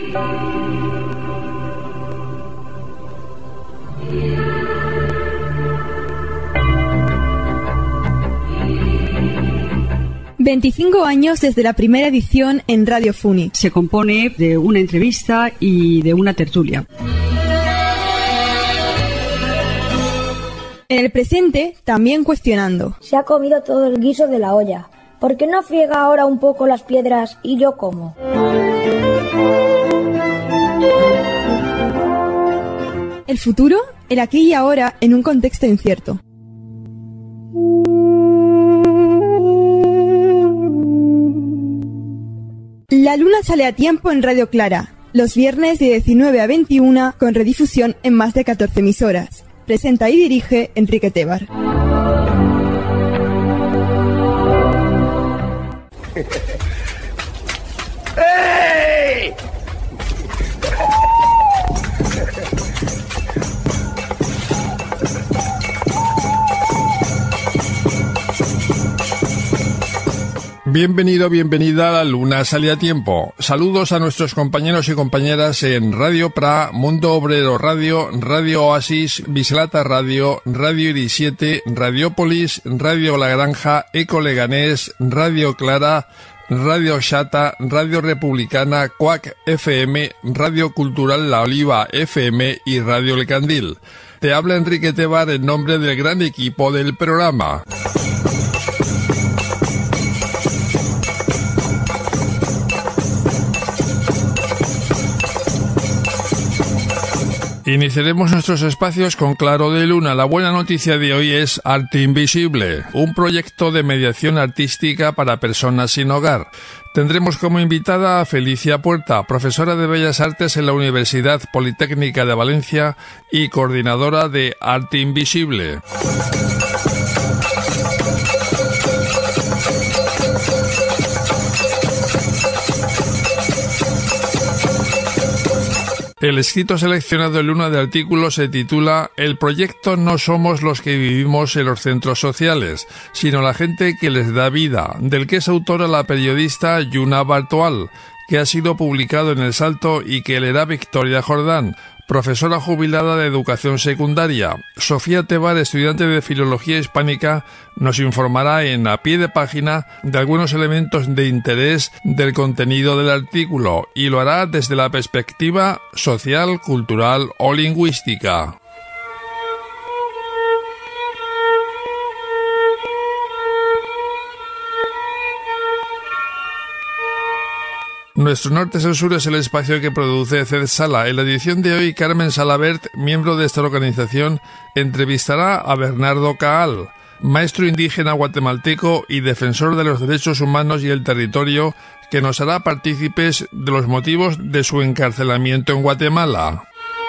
...25 años desde la primera edición en Radio Funi. Se compone de una entrevista y de una tertulia. En el presente, también cuestionando. Se ha comido todo el guiso de la olla. ¿Por qué no friega ahora un poco las piedras y yo como? El futuro, el aquí y ahora, en un contexto incierto. La luna sale a tiempo en Radio Clara, los viernes de 19 a 21, con redifusión en más de 14 emisoras. Presenta y dirige Enrique Tebar. ¡Hey! Bienvenido, bienvenida a La Luna Sale a Tiempo. Saludos a nuestros compañeros y compañeras en Radio Pra, Mundo Obrero Radio, Radio Oasis, Bislata Radio, Radio Iris 7, Radiopolis, Radio La Granja, Eco Leganés, Radio Clara, Radio Xata, Radio Republicana, Cuac FM, Radio Cultural La Oliva FM y Radio El Candil. Te habla Enrique Tebar en nombre del gran equipo del programa. Iniciaremos nuestros espacios con Claro de Luna. La buena noticia de hoy es Arte Invisible, un proyecto de mediación artística para personas sin hogar. Tendremos como invitada a Felicia Puerta, profesora de Bellas Artes en la Universidad Politécnica de Valencia y coordinadora de Arte Invisible. El escrito seleccionado en Luna de artículos se titula El proyecto no somos los que vivimos en los centros sociales, sino la gente que les da vida, del que es autora la periodista Yuna Bartoal, que ha sido publicado en El Salto y que leerá Victoria Jordán, profesora jubilada de educación secundaria. Sofía Tebar, estudiante de Filología Hispánica, nos informará en A Pie de Página de algunos elementos de interés del contenido del artículo y lo hará desde la perspectiva social, cultural o lingüística. Nuestro Norte es el Sur es el espacio que produce CED Sala. En la edición de hoy, Carmen Salabert, miembro de esta organización, entrevistará a Bernardo Caal, maestro indígena guatemalteco y defensor de los derechos humanos y el territorio, que nos hará partícipes de los motivos de su encarcelamiento en Guatemala.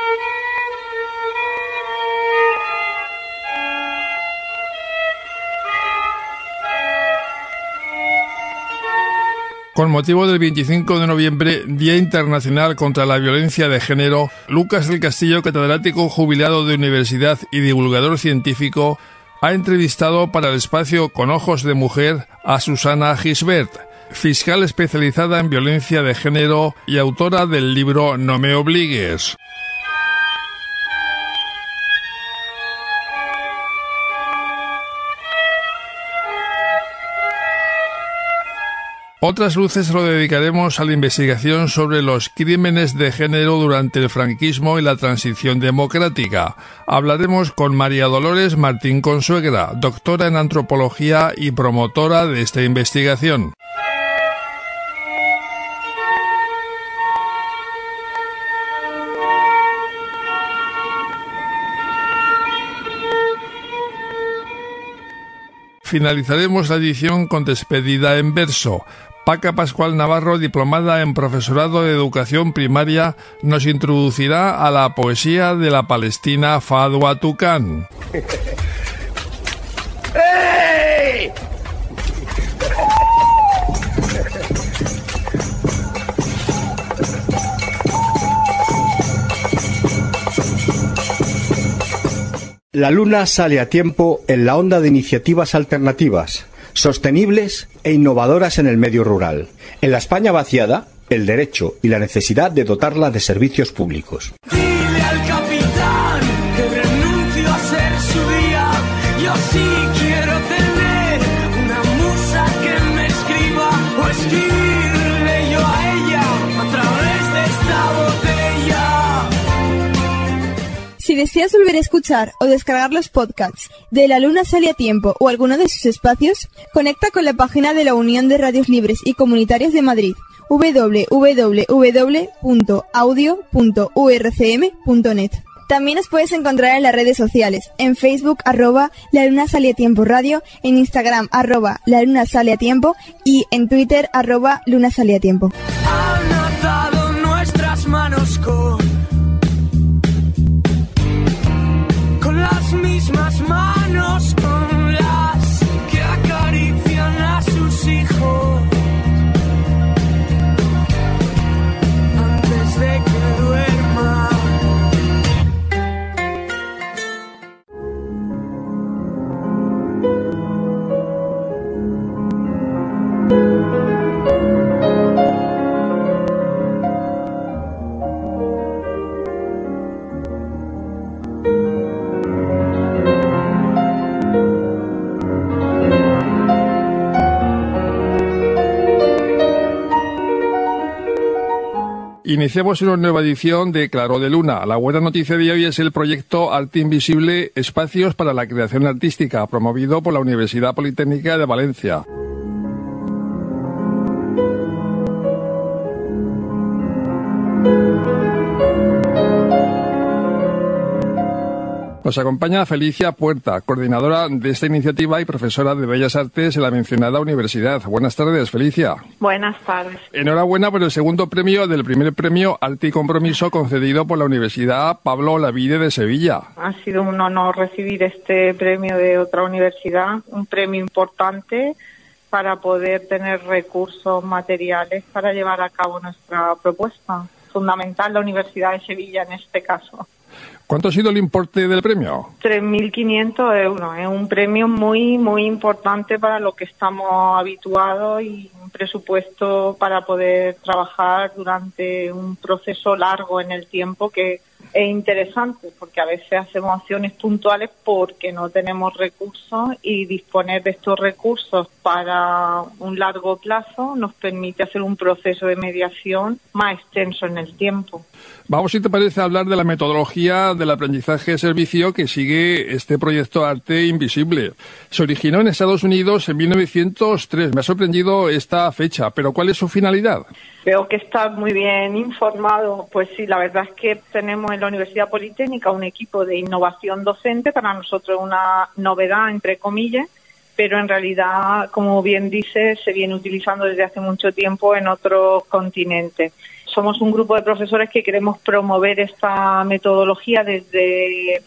Con motivo del 25 de noviembre, Día Internacional contra la Violencia de Género, Lucas del Castillo, catedrático jubilado de universidad y divulgador científico, ha entrevistado para el espacio Con Ojos de Mujer a Susana Gisbert, fiscal especializada en violencia de género y autora del libro No me obligues. Otras luces lo dedicaremos a la investigación sobre los crímenes de género durante el franquismo y la transición democrática. Hablaremos con María Dolores Martín Consuegra, doctora en antropología y promotora de esta investigación. Finalizaremos la edición con despedida en verso. Paca Pascual Navarro, diplomada en profesorado de educación primaria, nos introducirá a la poesía de la palestina Fadwa Tucán. ¡Hey! La Luna sale a tiempo en la onda de iniciativas alternativas, sostenibles e innovadoras en el medio rural. En la España vaciada, el derecho y la necesidad de dotarla de servicios públicos. Dile al capitán que renuncio a ser su día. Yo sí quiero tener una musa que me escriba o escribirle yo a ella a través de esta botella. Si deseas volver a escuchar o descargar los podcasts de La Luna Sale a Tiempo o alguno de sus espacios, conecta con la página de la Unión de Radios Libres y Comunitarias de Madrid, www.audio.urcm.net. También nos puedes encontrar en las redes sociales, en Facebook @La Luna Sale a Tiempo Radio, en Instagram @La Luna Sale a Tiempo y en Twitter @Luna Sale a Tiempo. Han atado nuestras manos con las mismas manos con las que acarician a sus hijos antes de que duerma. Iniciamos una nueva edición de Claro de Luna. La buena noticia de hoy es el proyecto Arte Invisible, Espacios para la Creación Artística, promovido por la Universidad Politécnica de Valencia. Nos acompaña Felicia Puerta, coordinadora de esta iniciativa y profesora de Bellas Artes en la mencionada universidad. Buenas tardes, Felicia. Buenas tardes. Enhorabuena por el segundo premio del primer premio Arte y Compromiso concedido por la Universidad Pablo Olavide de Sevilla. Ha sido un honor recibir este premio de otra universidad, un premio importante para poder tener recursos materiales para llevar a cabo nuestra propuesta. Fundamental la Universidad de Sevilla en este caso. ¿Cuánto ha sido el importe del premio? 3.500 euros. Es un premio muy, muy importante para lo que estamos habituados y un presupuesto para poder trabajar durante un proceso largo en el tiempo que es interesante porque a veces hacemos acciones puntuales porque no tenemos recursos y disponer de estos recursos para un largo plazo nos permite hacer un proceso de mediación más extenso en el tiempo. Vamos, si te parece, a hablar de la metodología del aprendizaje-servicio que sigue este proyecto Arte Invisible. Se originó en Estados Unidos en 1903. Me ha sorprendido esta fecha, pero ¿cuál es su finalidad? Veo que está muy bien informado. Pues sí, la verdad es que tenemos en la Universidad Politécnica un equipo de innovación docente, para nosotros una novedad, entre comillas, pero en realidad, como bien dice, se viene utilizando desde hace mucho tiempo en otros continentes. Somos un grupo de profesores que queremos promover esta metodología desde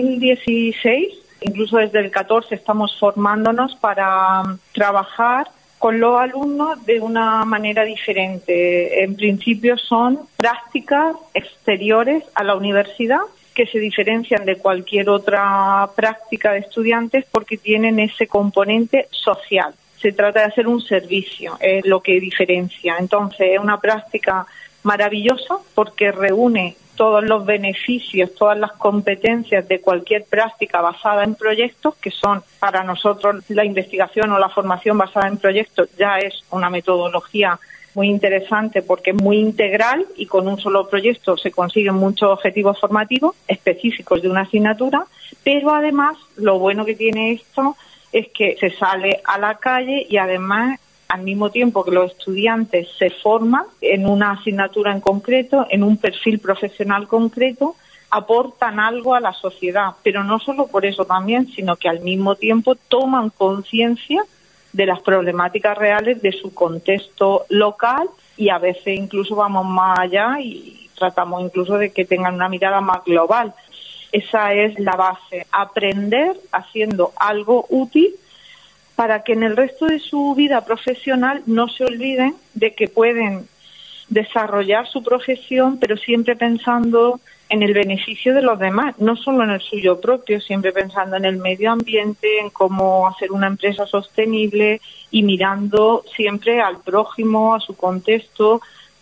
2016, incluso desde el 14 estamos formándonos para trabajar con los alumnos de una manera diferente. En principio son prácticas exteriores a la universidad que se diferencian de cualquier otra práctica de estudiantes porque tienen ese componente social. Se trata de hacer un servicio, es lo que diferencia. Entonces es una práctica maravillosa porque reúne todos los beneficios, todas las competencias de cualquier práctica basada en proyectos, que son para nosotros la investigación o la formación basada en proyectos ya es una metodología muy interesante porque es muy integral y con un solo proyecto se consiguen muchos objetivos formativos específicos de una asignatura, pero además lo bueno que tiene esto es que se sale a la calle y además al mismo tiempo que los estudiantes se forman en una asignatura en concreto, en un perfil profesional concreto, aportan algo a la sociedad, pero no solo por eso también, sino que al mismo tiempo toman conciencia de las problemáticas reales de su contexto local y a veces incluso vamos más allá y tratamos incluso de que tengan una mirada más global. Esa es la base, aprender haciendo algo útil para que en el resto de su vida profesional no se olviden de que pueden desarrollar su profesión, pero siempre pensando en el beneficio de los demás, no solo en el suyo propio, siempre pensando en el medio ambiente, en cómo hacer una empresa sostenible y mirando siempre al prójimo, a su contexto,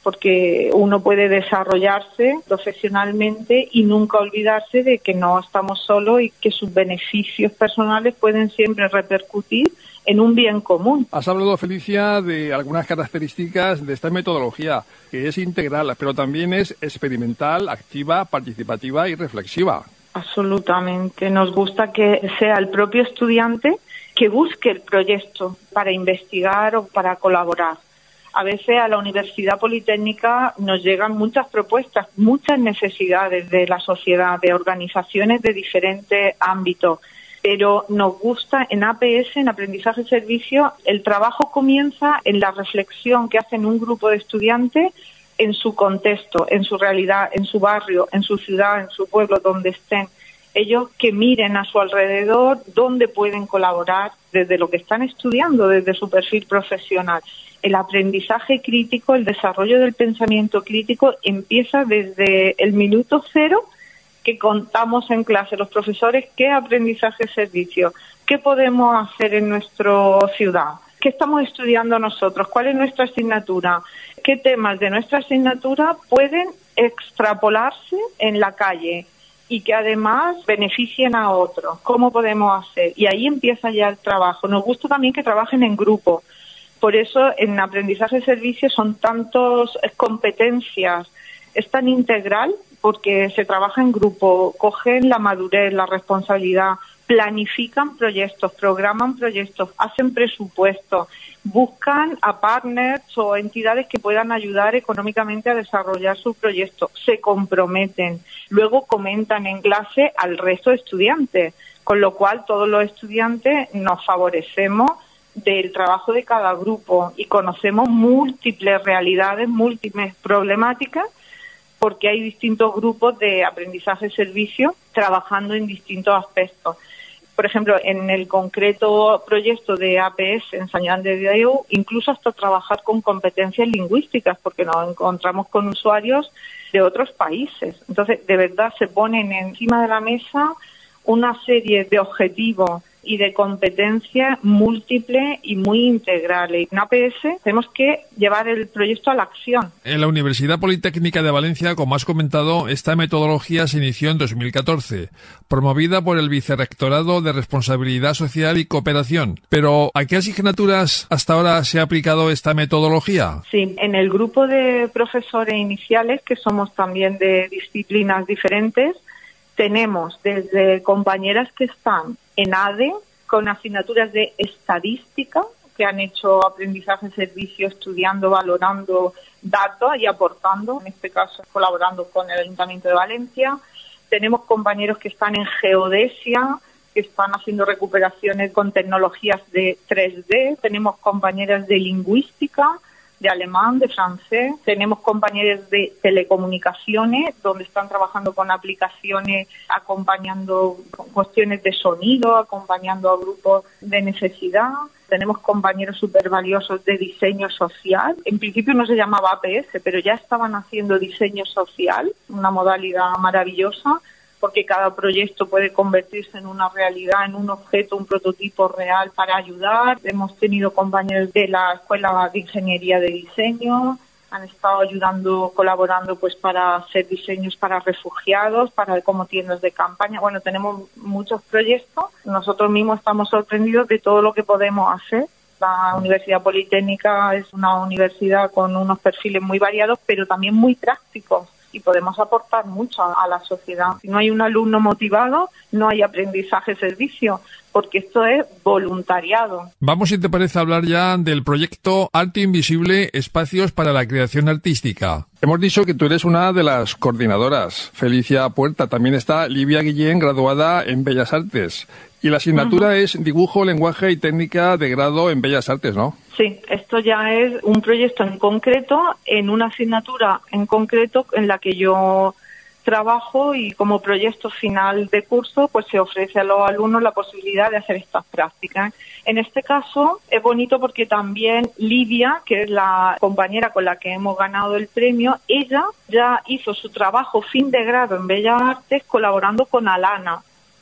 porque uno puede desarrollarse profesionalmente y nunca olvidarse de que no estamos solos y que sus beneficios personales pueden siempre repercutir en un bien común. Has hablado, Felicia, de algunas características de esta metodología, que es integral, pero también es experimental, activa, participativa y reflexiva. Absolutamente. Nos gusta que sea el propio estudiante que busque el proyecto para investigar o para colaborar. A veces a la Universidad Politécnica nos llegan muchas propuestas, muchas necesidades de la sociedad, de organizaciones de diferentes ámbitos, pero nos gusta en APS, en Aprendizaje y Servicio, el trabajo comienza en la reflexión que hacen un grupo de estudiantes en su contexto, en su realidad, en su barrio, en su ciudad, en su pueblo, donde estén. Ellos que miren a su alrededor dónde pueden colaborar desde lo que están estudiando, desde su perfil profesional. El aprendizaje crítico, el desarrollo del pensamiento crítico empieza desde el minuto cero que contamos en clase los profesores qué aprendizaje servicio, qué podemos hacer en nuestra ciudad, qué estamos estudiando nosotros, cuál es nuestra asignatura, qué temas de nuestra asignatura pueden extrapolarse en la calle y que además beneficien a otros, cómo podemos hacer. Y ahí empieza ya el trabajo. Nos gusta también que trabajen en grupo. Por eso en aprendizaje de servicios son tantas competencias, es tan integral porque se trabaja en grupo, cogen la madurez, la responsabilidad, planifican proyectos, programan proyectos, hacen presupuestos, buscan a partners o entidades que puedan ayudar económicamente a desarrollar su proyecto, se comprometen, luego comentan en clase al resto de estudiantes, con lo cual todos los estudiantes nos favorecemos del trabajo de cada grupo y conocemos múltiples realidades, múltiples problemáticas, porque hay distintos grupos de aprendizaje y servicio trabajando en distintos aspectos. Por ejemplo, en el concreto proyecto de APS en San Joan de Déu, incluso hasta trabajar con competencias lingüísticas, porque nos encontramos con usuarios de otros países. Entonces, de verdad, se ponen encima de la mesa una serie de objetivos y de competencias múltiples y muy integrales. En APS tenemos que llevar el proyecto a la acción. En la Universidad Politécnica de Valencia, como has comentado, esta metodología se inició en 2014, promovida por el Vicerrectorado de Responsabilidad Social y Cooperación. Pero, ¿a qué asignaturas hasta ahora se ha aplicado esta metodología? Sí, en el grupo de profesores iniciales, que somos también de disciplinas diferentes, tenemos desde compañeras que están en ADE con asignaturas de estadística, que han hecho aprendizaje de servicio estudiando, valorando datos y aportando, en este caso colaborando con el Ayuntamiento de Valencia. Tenemos compañeros que están en geodesia, que están haciendo recuperaciones con tecnologías de 3D. Tenemos compañeras de lingüística, de alemán, de francés. Tenemos compañeros de telecomunicaciones, donde están trabajando con aplicaciones, acompañando con cuestiones de sonido, acompañando a grupos de necesidad. Tenemos compañeros súper valiosos de diseño social. En principio no se llamaba APS, pero ya estaban haciendo diseño social, una modalidad maravillosa, porque cada proyecto puede convertirse en una realidad, en un objeto, un prototipo real para ayudar. Hemos tenido compañeros de la Escuela de Ingeniería de Diseño, han estado ayudando, colaborando pues para hacer diseños para refugiados, para como tiendas de campaña. Bueno, tenemos muchos proyectos. Nosotros mismos estamos sorprendidos de todo lo que podemos hacer. La Universidad Politécnica es una universidad con unos perfiles muy variados, pero también muy prácticos. Y podemos aportar mucho a la sociedad. Si no hay un alumno motivado, no hay aprendizaje-servicio, porque esto es voluntariado. Vamos, si te parece, a hablar ya del proyecto Arte Invisible, Espacios para la Creación Artística. Hemos dicho que tú eres una de las coordinadoras, Felicia Puerta. También está Livia Guillén, graduada en Bellas Artes. Y la asignatura es Dibujo, Lenguaje y Técnica de grado en Bellas Artes, ¿no? Sí, esto ya es un proyecto en concreto, en una asignatura en concreto en la que yo trabajo, y como proyecto final de curso pues se ofrece a los alumnos la posibilidad de hacer estas prácticas. En este caso es bonito porque también Livia, que es la compañera con la que hemos ganado el premio, ella ya hizo su trabajo fin de grado en Bellas Artes colaborando con Alana.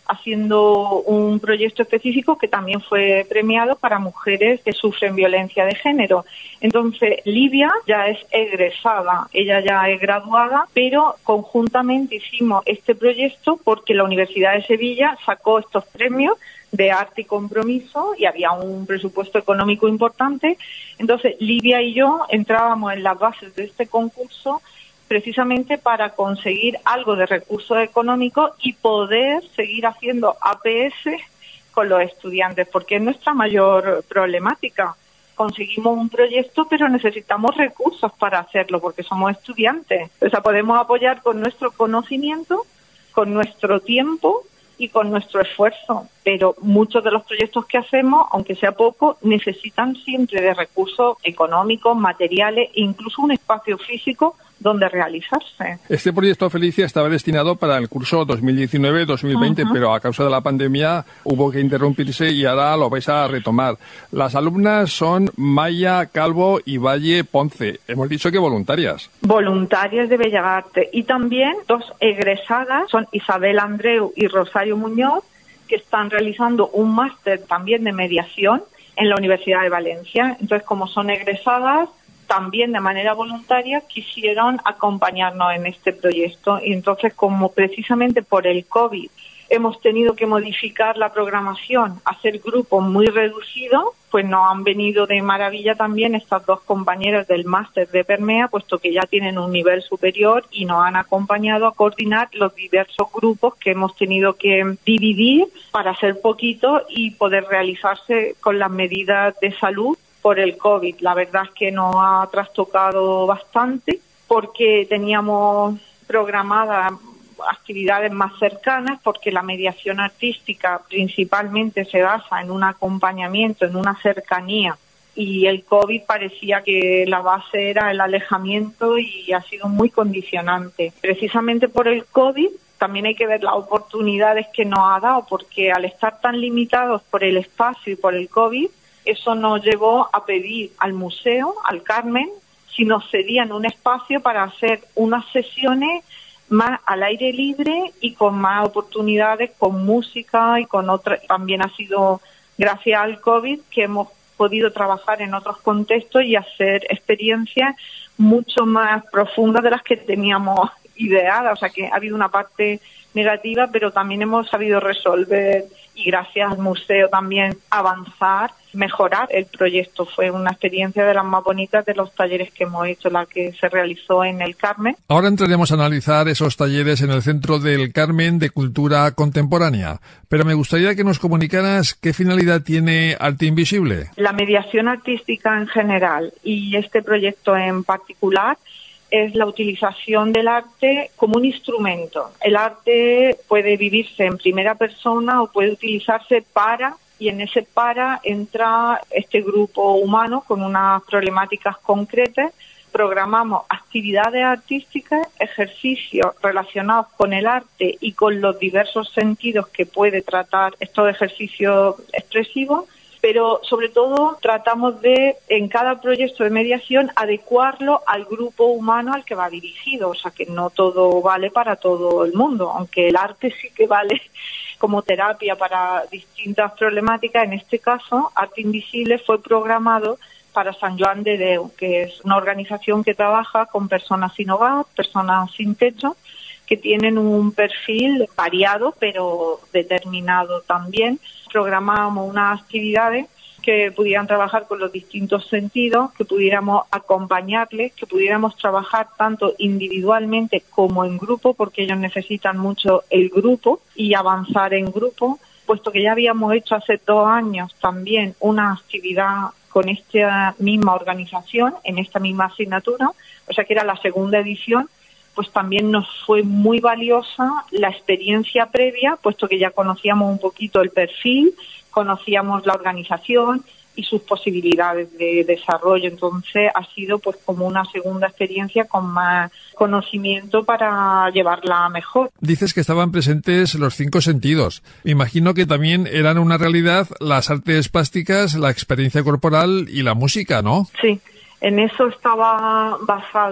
haciendo un proyecto específico que también fue premiado para mujeres que sufren violencia de género. Entonces, Livia ya es egresada, ella ya es graduada, pero conjuntamente hicimos este proyecto porque la Universidad de Sevilla sacó estos premios de arte y compromiso y había un presupuesto económico importante. Entonces, Livia y yo entrábamos en las bases de este concurso precisamente para conseguir algo de recursos económicos y poder seguir haciendo APS con los estudiantes, porque es nuestra mayor problemática. Conseguimos un proyecto, pero necesitamos recursos para hacerlo, porque somos estudiantes. O sea, podemos apoyar con nuestro conocimiento, con nuestro tiempo y con nuestro esfuerzo, pero muchos de los proyectos que hacemos, aunque sea poco, necesitan siempre de recursos económicos, materiales e incluso un espacio físico donde realizarse. Este proyecto, Felicia, estaba destinado para el curso 2019-2020, pero a causa de la pandemia hubo que interrumpirse y ahora lo vais a retomar. Las alumnas son Maya Calvo y Valle Ponce. Hemos dicho que voluntarias. Voluntarias de Bellas Artes. Y también dos egresadas son Isabel Andreu y Rosario Muñoz, que están realizando un máster también de mediación en la Universidad de Valencia. Entonces, como son egresadas, también de manera voluntaria quisieron acompañarnos en este proyecto. Y entonces, como precisamente por el COVID hemos tenido que modificar la programación, hacer grupos muy reducidos, pues nos han venido de maravilla también estas dos compañeras del máster de Permea, puesto que ya tienen un nivel superior y nos han acompañado a coordinar los diversos grupos que hemos tenido que dividir para ser poquitos y poder realizarse con las medidas de salud por el COVID. La verdad es que nos ha trastocado bastante porque teníamos programadas actividades más cercanas, porque la mediación artística principalmente se basa en un acompañamiento, en una cercanía, y el COVID parecía que la base era el alejamiento y ha sido muy condicionante. Precisamente por el COVID también hay que ver las oportunidades que nos ha dado, porque al estar tan limitados por el espacio y por el COVID, eso nos llevó a pedir al museo, al Carmen, si nos cedían un espacio para hacer unas sesiones más al aire libre y con más oportunidades, con música y con otras. También ha sido gracias al COVID que hemos podido trabajar en otros contextos y hacer experiencias mucho más profundas de las que teníamos ideadas. O sea que ha habido una parte negativa, pero también hemos sabido resolver y gracias al museo también avanzar, mejorar el proyecto. Fue una experiencia de las más bonitas de los talleres que hemos hecho, la que se realizó en el Carmen. Ahora entraremos a analizar esos talleres en el Centro del Carmen de Cultura Contemporánea, pero me gustaría que nos comunicaras qué finalidad tiene Arte Invisible. La mediación artística en general y este proyecto en particular es la utilización del arte como un instrumento. El arte puede vivirse en primera persona o puede utilizarse para, y en ese para entra este grupo humano con unas problemáticas concretas. Programamos actividades artísticas, ejercicios relacionados con el arte y con los diversos sentidos que puede tratar estos ejercicios expresivos, pero sobre todo tratamos de, en cada proyecto de mediación, adecuarlo al grupo humano al que va dirigido. O sea, que no todo vale para todo el mundo, aunque el arte sí que vale como terapia para distintas problemáticas. En este caso, Arte Invisible fue programado para San Joan de Déu, que es una organización que trabaja con personas sin hogar, personas sin techo, que tienen un perfil variado pero determinado también. Programábamos unas actividades que pudieran trabajar con los distintos sentidos, que pudiéramos acompañarles, que pudiéramos trabajar tanto individualmente como en grupo, porque ellos necesitan mucho el grupo y avanzar en grupo, puesto que ya habíamos hecho hace 2 años también una actividad con esta misma organización, en esta misma asignatura, o sea que era la segunda edición. Pues también nos fue muy valiosa la experiencia previa, puesto que ya conocíamos un poquito el perfil, conocíamos la organización y sus posibilidades de desarrollo. Entonces ha sido pues como una segunda experiencia con más conocimiento para llevarla mejor. Dices que estaban presentes los 5 sentidos. Me imagino que también eran una realidad las artes plásticas, la experiencia corporal y la música, ¿no? Sí, en eso estaba basado.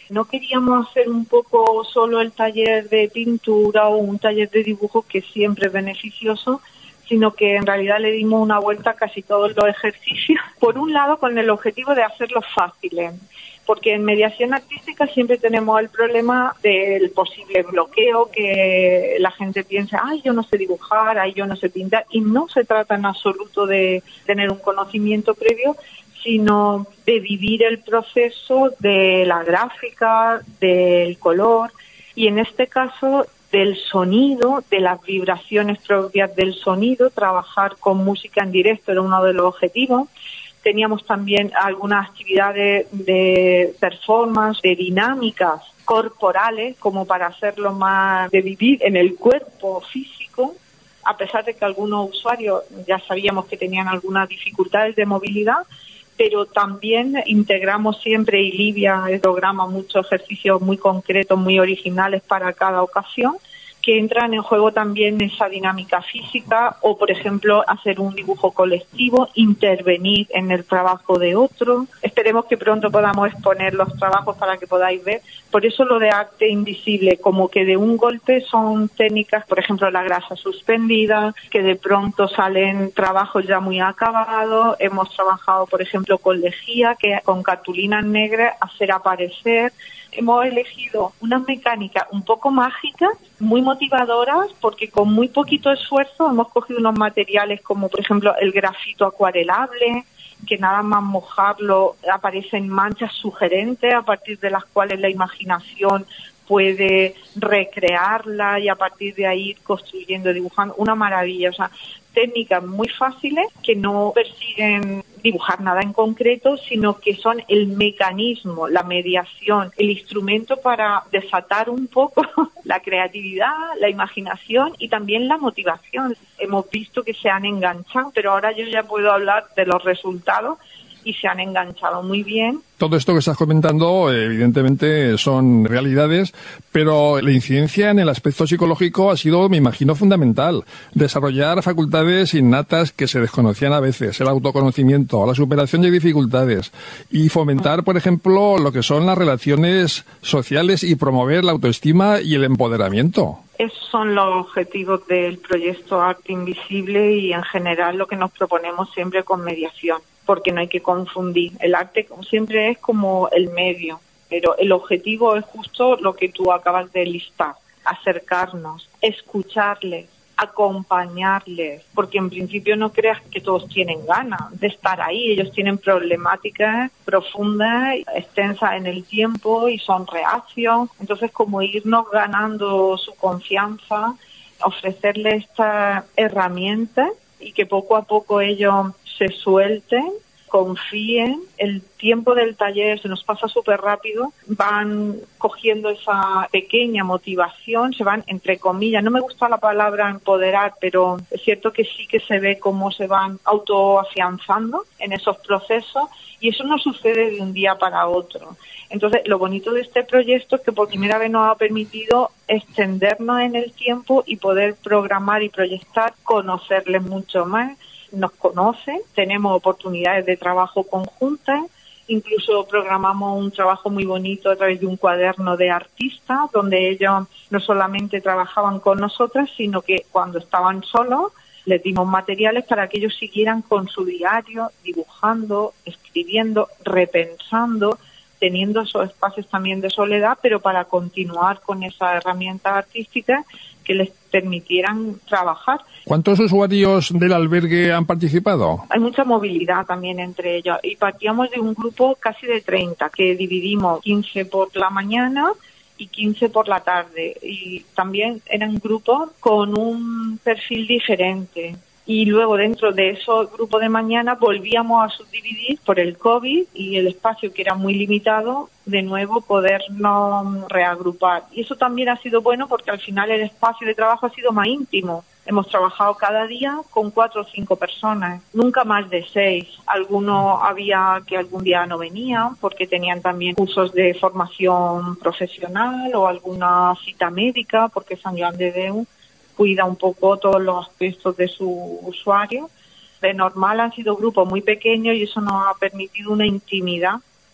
No queríamos hacer un poco solo el taller de pintura o un taller de dibujo, que siempre es beneficioso, sino que en realidad le dimos una vuelta a casi todos los ejercicios. Por un lado, con el objetivo de hacerlos fáciles, porque en mediación artística siempre tenemos el problema del posible bloqueo, que la gente piensa, ay, yo no sé dibujar, ay, yo no sé pintar, y no se trata en absoluto de tener un conocimiento previo, sino de vivir el proceso de la gráfica, del color, y en este caso del sonido, de las vibraciones propias del sonido. Trabajar con música en directo era uno de los objetivos. Teníamos también algunas actividades de performance, de dinámicas corporales, como para hacerlo más de vivir en el cuerpo físico, a pesar de que algunos usuarios ya sabíamos que tenían algunas dificultades de movilidad, pero también integramos siempre, y Livia programa muchos ejercicios muy concretos, muy originales para cada ocasión, que entran en juego también esa dinámica física, o por ejemplo hacer un dibujo colectivo, intervenir en el trabajo de otro. Esperemos que pronto podamos exponer los trabajos para que podáis ver. Por eso lo de arte invisible, como que de un golpe son técnicas, por ejemplo la grasa suspendida, que de pronto salen trabajos ya muy acabados. Hemos trabajado por ejemplo con lejía, que con cartulinas negras hacer aparecer. Hemos elegido unas mecánicas un poco mágicas, muy motivadoras, porque con muy poquito esfuerzo hemos cogido unos materiales como por ejemplo el grafito acuarelable, que nada más mojarlo aparecen manchas sugerentes a partir de las cuales la imaginación puede recrearla y a partir de ahí ir construyendo, dibujando. Una maravilla, o sea, técnicas muy fáciles que no persiguen dibujar nada en concreto, sino que son el mecanismo, la mediación, el instrumento para desatar un poco la creatividad, la imaginación y también la motivación. Hemos visto que se han enganchado, pero ahora yo ya puedo hablar de los resultados, y se han enganchado muy bien. Todo esto que estás comentando, evidentemente, son realidades, pero la incidencia en el aspecto psicológico ha sido, me imagino, fundamental. Desarrollar facultades innatas que se desconocían a veces, el autoconocimiento, la superación de dificultades y fomentar, por ejemplo, lo que son las relaciones sociales y promover la autoestima y el empoderamiento. Esos son los objetivos del proyecto Arte Invisible y en general lo que nos proponemos siempre con mediación, porque no hay que confundir. El arte como siempre es como el medio, pero el objetivo es justo lo que tú acabas de listar: acercarnos, escucharles, acompañarles, porque en principio no creas que todos tienen ganas de estar ahí. Ellos tienen problemáticas profundas, extensas en el tiempo y son reacios. Entonces, como irnos ganando su confianza, ofrecerles estas herramientas y que poco a poco ellos se suelten, confíen. El tiempo del taller se nos pasa súper rápido, van cogiendo esa pequeña motivación, se van, entre comillas, no me gusta la palabra empoderar, pero es cierto que sí que se ve cómo se van autoafianzando en esos procesos, y eso no sucede de un día para otro. Entonces, lo bonito de este proyecto es que por primera vez nos ha permitido extendernos en el tiempo y poder programar y proyectar, conocerles mucho más. Nos conocen, tenemos oportunidades de trabajo conjuntas, incluso programamos un trabajo muy bonito a través de un cuaderno de artistas, donde ellos no solamente trabajaban con nosotras, sino que cuando estaban solos les dimos materiales para que ellos siguieran con su diario, dibujando, escribiendo, repensando, teniendo esos espacios también de soledad, pero para continuar con esas herramientas artísticas que les permitieran trabajar. ¿Cuántos usuarios del albergue han participado? Hay mucha movilidad también entre ellos y partíamos de un grupo casi de 30, que dividimos 15 por la mañana y 15 por la tarde, y también eran grupos con un perfil diferente. Y luego dentro de esos grupos de mañana volvíamos a subdividir por el COVID y el espacio que era muy limitado, de nuevo podernos reagrupar. Y eso también ha sido bueno porque al final el espacio de trabajo ha sido más íntimo. Hemos trabajado cada día con 4 o 5 personas, nunca más de 6. Algunos había que algún día no venían porque tenían también cursos de formación profesional o alguna cita médica, porque San Joan de Déu cuida un poco todos los aspectos de su usuario. De normal han sido grupos muy pequeños y eso nos ha permitido una intimidad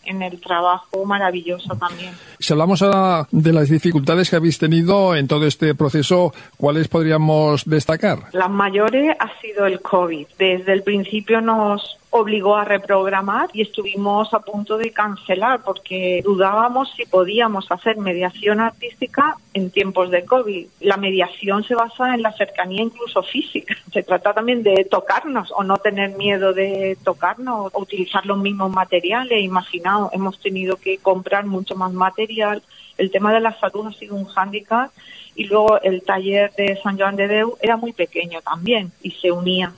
en el trabajo maravilloso también. Si hablamos ahora de las dificultades que habéis tenido en todo este proceso, ¿cuáles podríamos destacar? Las mayores ha sido el COVID. Desde el principio nos obligó a reprogramar y estuvimos a punto de cancelar porque dudábamos si podíamos hacer mediación artística en tiempos de COVID. La mediación se basa en la cercanía incluso física. Se trata también de tocarnos o no tener miedo de tocarnos o utilizar los mismos materiales. Imaginaos, hemos tenido que comprar mucho más material. El tema de la salud ha sido un hándicap y luego el taller de Sant Joan de Déu era muy pequeño también y se unía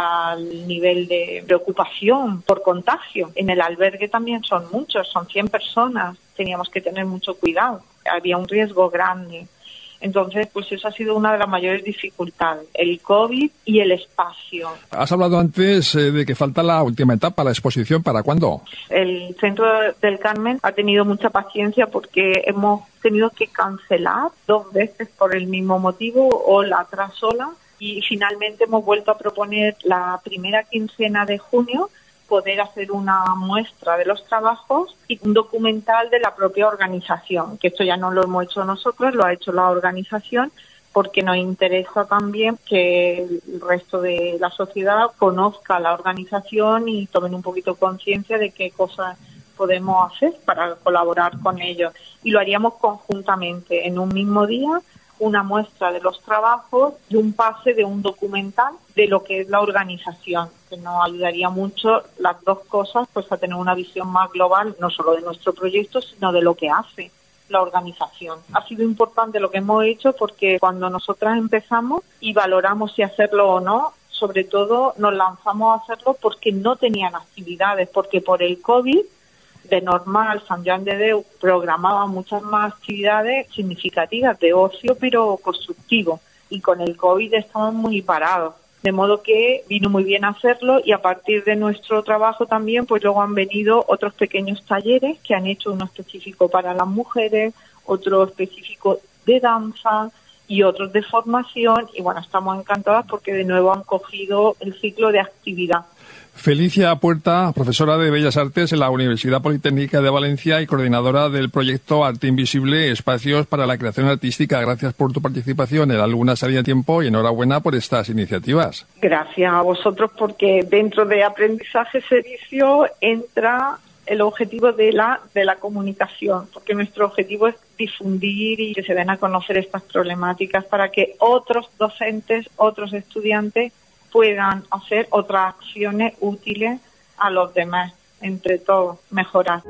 al nivel de preocupación por contagio. En el albergue también son muchos, son 100 personas. Teníamos que tener mucho cuidado. Había un riesgo grande. Entonces, pues eso ha sido una de las mayores dificultades, el COVID y el espacio. Has hablado antes de que falta la última etapa, la exposición. ¿Para cuándo? El Centro del Carmen ha tenido mucha paciencia porque hemos tenido que cancelar 2 veces por el mismo motivo, ola tras ola. Y finalmente hemos vuelto a proponer la primera quincena de junio poder hacer una muestra de los trabajos y un documental de la propia organización, que esto ya no lo hemos hecho nosotros, lo ha hecho la organización, porque nos interesa también que el resto de la sociedad conozca la organización y tomen un poquito conciencia de qué cosas podemos hacer para colaborar con ellos. Y lo haríamos conjuntamente en un mismo día, una muestra de los trabajos y un pase de un documental de lo que es la organización, que nos ayudaría mucho las dos cosas pues a tener una visión más global, no solo de nuestro proyecto, sino de lo que hace la organización. Ha sido importante lo que hemos hecho porque cuando nosotras empezamos y valoramos si hacerlo o no, sobre todo nos lanzamos a hacerlo porque no tenían actividades, porque por el COVID de normal, Sant Joan de Déu programaba muchas más actividades significativas de ocio, pero constructivo. Y con el COVID estamos muy parados. De modo que vino muy bien hacerlo y a partir de nuestro trabajo también, pues luego han venido otros pequeños talleres que han hecho uno específico para las mujeres, otro específico de danza y otros de formación. Y bueno, estamos encantadas porque de nuevo han cogido el ciclo de actividad. Felicia Puerta, profesora de Bellas Artes en la Universidad Politécnica de Valencia y coordinadora del proyecto Arte Invisible, Espacios para la Creación Artística. Gracias por tu participación en La Luna Salía a Tiempo y enhorabuena por estas iniciativas. Gracias a vosotros porque dentro de aprendizaje servicio entra el objetivo de la comunicación, porque nuestro objetivo es difundir y que se den a conocer estas problemáticas para que otros docentes, otros estudiantes puedan hacer otras acciones útiles a los demás, entre todos, mejorar.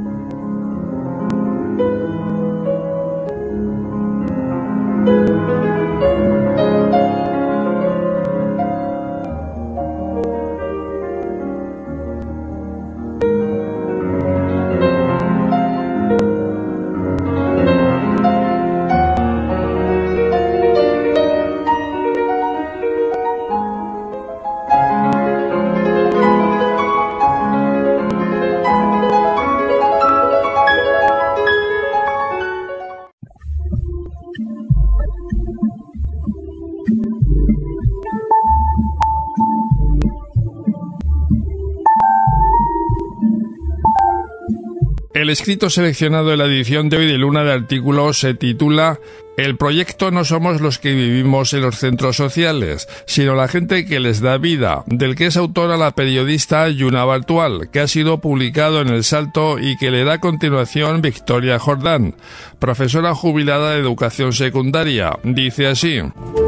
El escrito seleccionado en la edición de hoy de Luna de Artículos se titula El proyecto no somos los que vivimos en los centros sociales, sino la gente que les da vida, del que es autora la periodista Yuna Bartual, que ha sido publicado en El Salto y que leerá a continuación Victoria Jordán, profesora jubilada de educación secundaria. Dice así: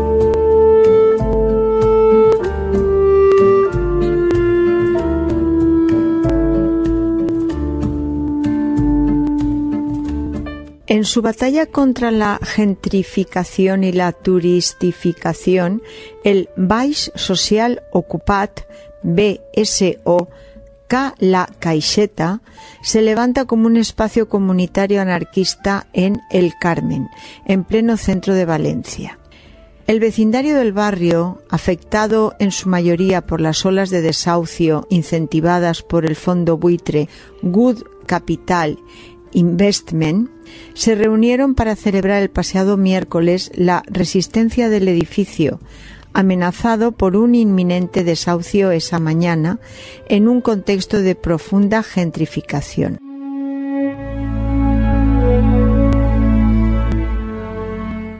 En su batalla contra la gentrificación y la turistificación, el Baix Social Ocupat, BSO, La Caixeta, se levanta como un espacio comunitario anarquista en El Carmen, en pleno centro de Valencia. El vecindario del barrio, afectado en su mayoría por las olas de desahucio incentivadas por el fondo buitre Good Capital Investment, se reunieron para celebrar el pasado miércoles la resistencia del edificio, amenazado por un inminente desahucio esa mañana en un contexto de profunda gentrificación.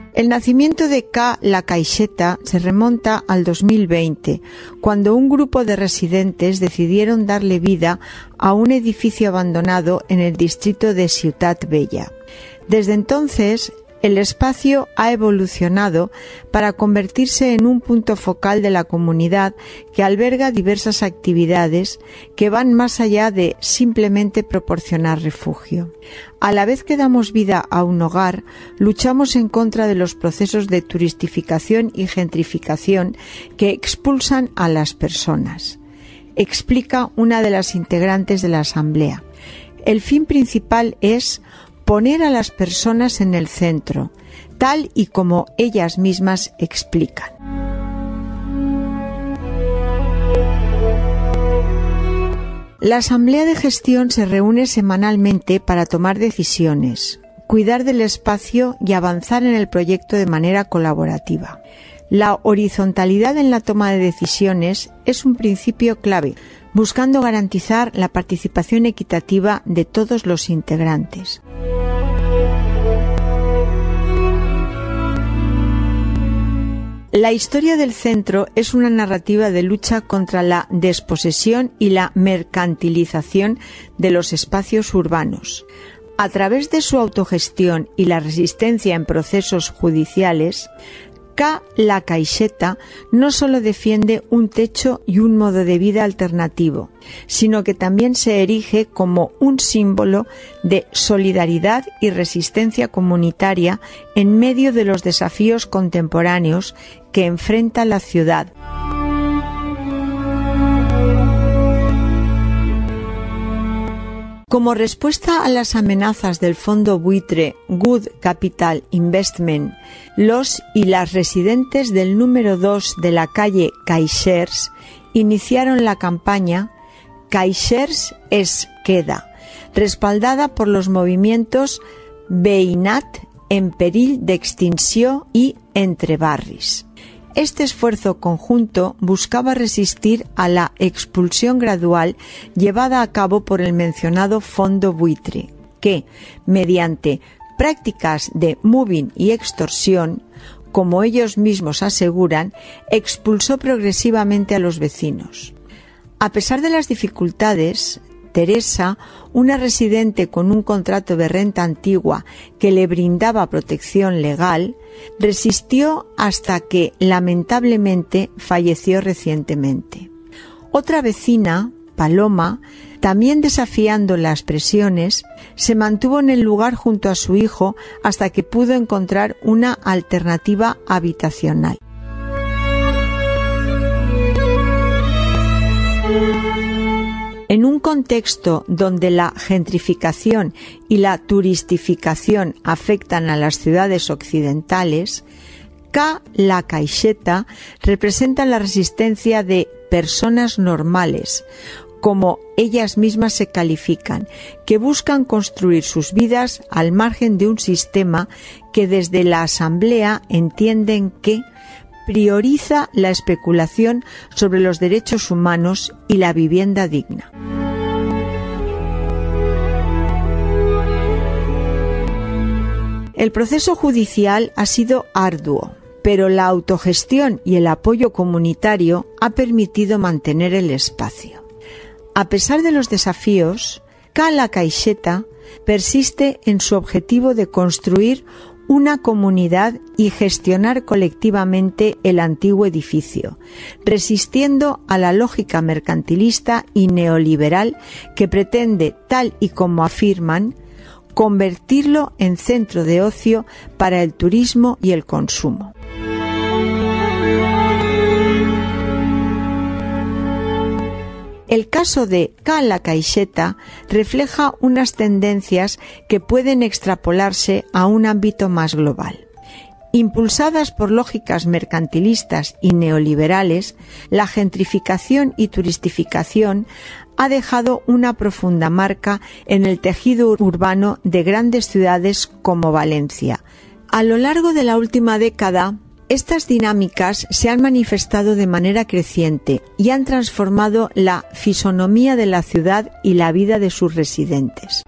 El nacimiento de Ca La Caixeta se remonta al 2020, cuando un grupo de residentes decidieron darle vida a un edificio abandonado en el distrito de Ciutat Vella. Desde entonces, el espacio ha evolucionado para convertirse en un punto focal de la comunidad que alberga diversas actividades que van más allá de simplemente proporcionar refugio. A la vez que damos vida a un hogar, luchamos en contra de los procesos de turistificación y gentrificación que expulsan a las personas, explica una de las integrantes de la asamblea. El fin principal es poner a las personas en el centro, tal y como ellas mismas explican. La Asamblea de Gestión se reúne semanalmente para tomar decisiones, cuidar del espacio y avanzar en el proyecto de manera colaborativa. La horizontalidad en la toma de decisiones es un principio clave, buscando garantizar la participación equitativa de todos los integrantes. La historia del centro es una narrativa de lucha contra la desposesión y la mercantilización de los espacios urbanos. A través de su autogestión y la resistencia en procesos judiciales, Ca La Caixeta no solo defiende un techo y un modo de vida alternativo, sino que también se erige como un símbolo de solidaridad y resistencia comunitaria en medio de los desafíos contemporáneos que enfrenta la ciudad. Como respuesta a las amenazas del fondo buitre Good Capital Investment, los y las residentes del número 2 de la calle Caixers iniciaron la campaña Caixers es queda, respaldada por los movimientos Veïnat en perill d'extinció y Entre barris. Este esfuerzo conjunto buscaba resistir a la expulsión gradual llevada a cabo por el mencionado fondo buitre, que, mediante prácticas de moving y extorsión, como ellos mismos aseguran, expulsó progresivamente a los vecinos. A pesar de las dificultades, Teresa, una residente con un contrato de renta antigua que le brindaba protección legal, resistió hasta que, lamentablemente, falleció recientemente. Otra vecina, Paloma, también desafiando las presiones, se mantuvo en el lugar junto a su hijo hasta que pudo encontrar una alternativa habitacional. En un contexto donde la gentrificación y la turistificación afectan a las ciudades occidentales, Ca La Caixeta representa la resistencia de personas normales, como ellas mismas se califican, que buscan construir sus vidas al margen de un sistema que desde la Asamblea entienden que prioriza la especulación sobre los derechos humanos y la vivienda digna. El proceso judicial ha sido arduo, pero la autogestión y el apoyo comunitario ha permitido mantener el espacio. A pesar de los desafíos, Ca La Caixeta persiste en su objetivo de construir una comunidad y gestionar colectivamente el antiguo edificio, resistiendo a la lógica mercantilista y neoliberal que pretende, tal y como afirman, convertirlo en centro de ocio para el turismo y el consumo. El caso de Ca La Caixeta refleja unas tendencias que pueden extrapolarse a un ámbito más global. Impulsadas por lógicas mercantilistas y neoliberales, la gentrificación y turistificación ha dejado una profunda marca en el tejido urbano de grandes ciudades como Valencia. A lo largo de la última década, estas dinámicas se han manifestado de manera creciente y han transformado la fisonomía de la ciudad y la vida de sus residentes.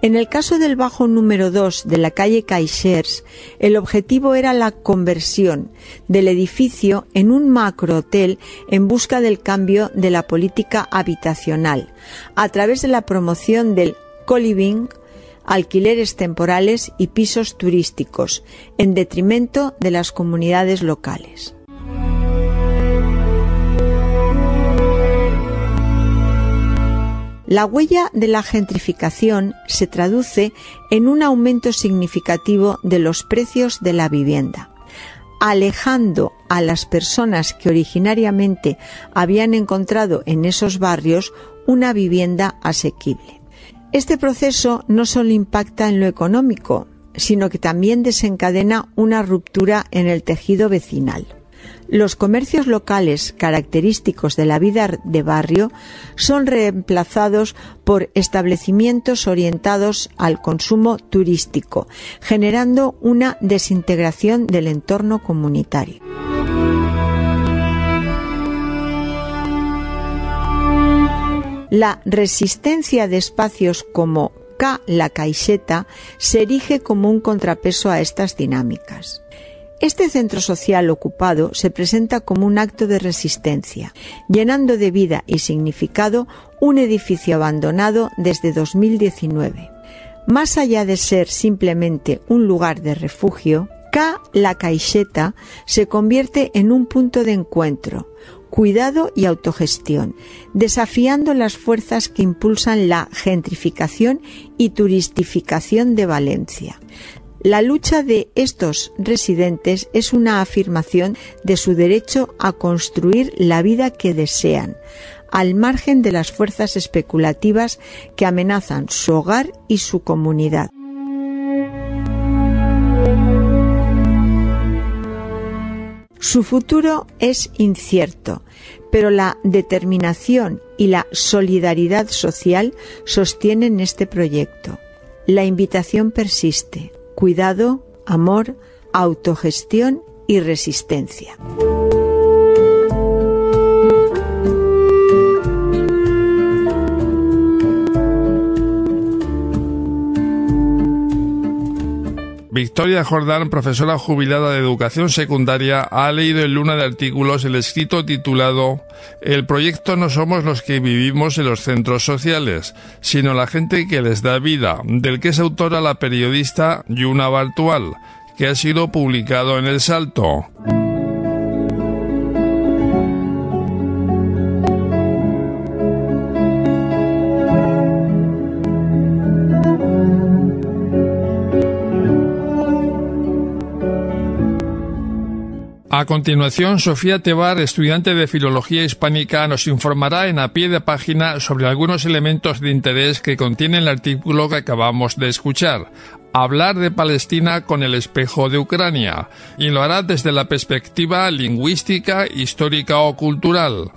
En el caso del bajo número 2 de la calle Caixers, el objetivo era la conversión del edificio en un macrohotel en busca del cambio de la política habitacional, a través de la promoción del co-living, alquileres temporales y pisos turísticos, en detrimento de las comunidades locales. La huella de la gentrificación se traduce en un aumento significativo de los precios de la vivienda, alejando a las personas que originariamente habían encontrado en esos barrios una vivienda asequible. Este proceso no solo impacta en lo económico, sino que también desencadena una ruptura en el tejido vecinal. Los comercios locales característicos de la vida de barrio son reemplazados por establecimientos orientados al consumo turístico, generando una desintegración del entorno comunitario. La resistencia de espacios como Ca La Caixeta se erige como un contrapeso a estas dinámicas. Este centro social ocupado se presenta como un acto de resistencia, llenando de vida y significado un edificio abandonado desde 2019. Más allá de ser simplemente un lugar de refugio, Ca La Caixeta se convierte en un punto de encuentro, cuidado y autogestión, desafiando las fuerzas que impulsan la gentrificación y turistificación de Valencia. La lucha de estos residentes es una afirmación de su derecho a construir la vida que desean, al margen de las fuerzas especulativas que amenazan su hogar y su comunidad. Su futuro es incierto, pero la determinación y la solidaridad social sostienen este proyecto. La invitación persiste: cuidado, amor, autogestión y resistencia. Victoria Jordán, profesora jubilada de educación secundaria, ha leído en Luna de Artículos el escrito titulado «El proyecto no somos los que vivimos en los centros sociales, sino la gente que les da vida», del que es autora la periodista Lluna Bartual, que ha sido publicado en El Salto. A continuación, Sofía Tebar, estudiante de Filología Hispánica, nos informará en a pie de página sobre algunos elementos de interés que contiene el artículo que acabamos de escuchar. Hablar de Palestina con el espejo de Ucrania, y lo hará desde la perspectiva lingüística, histórica o cultural.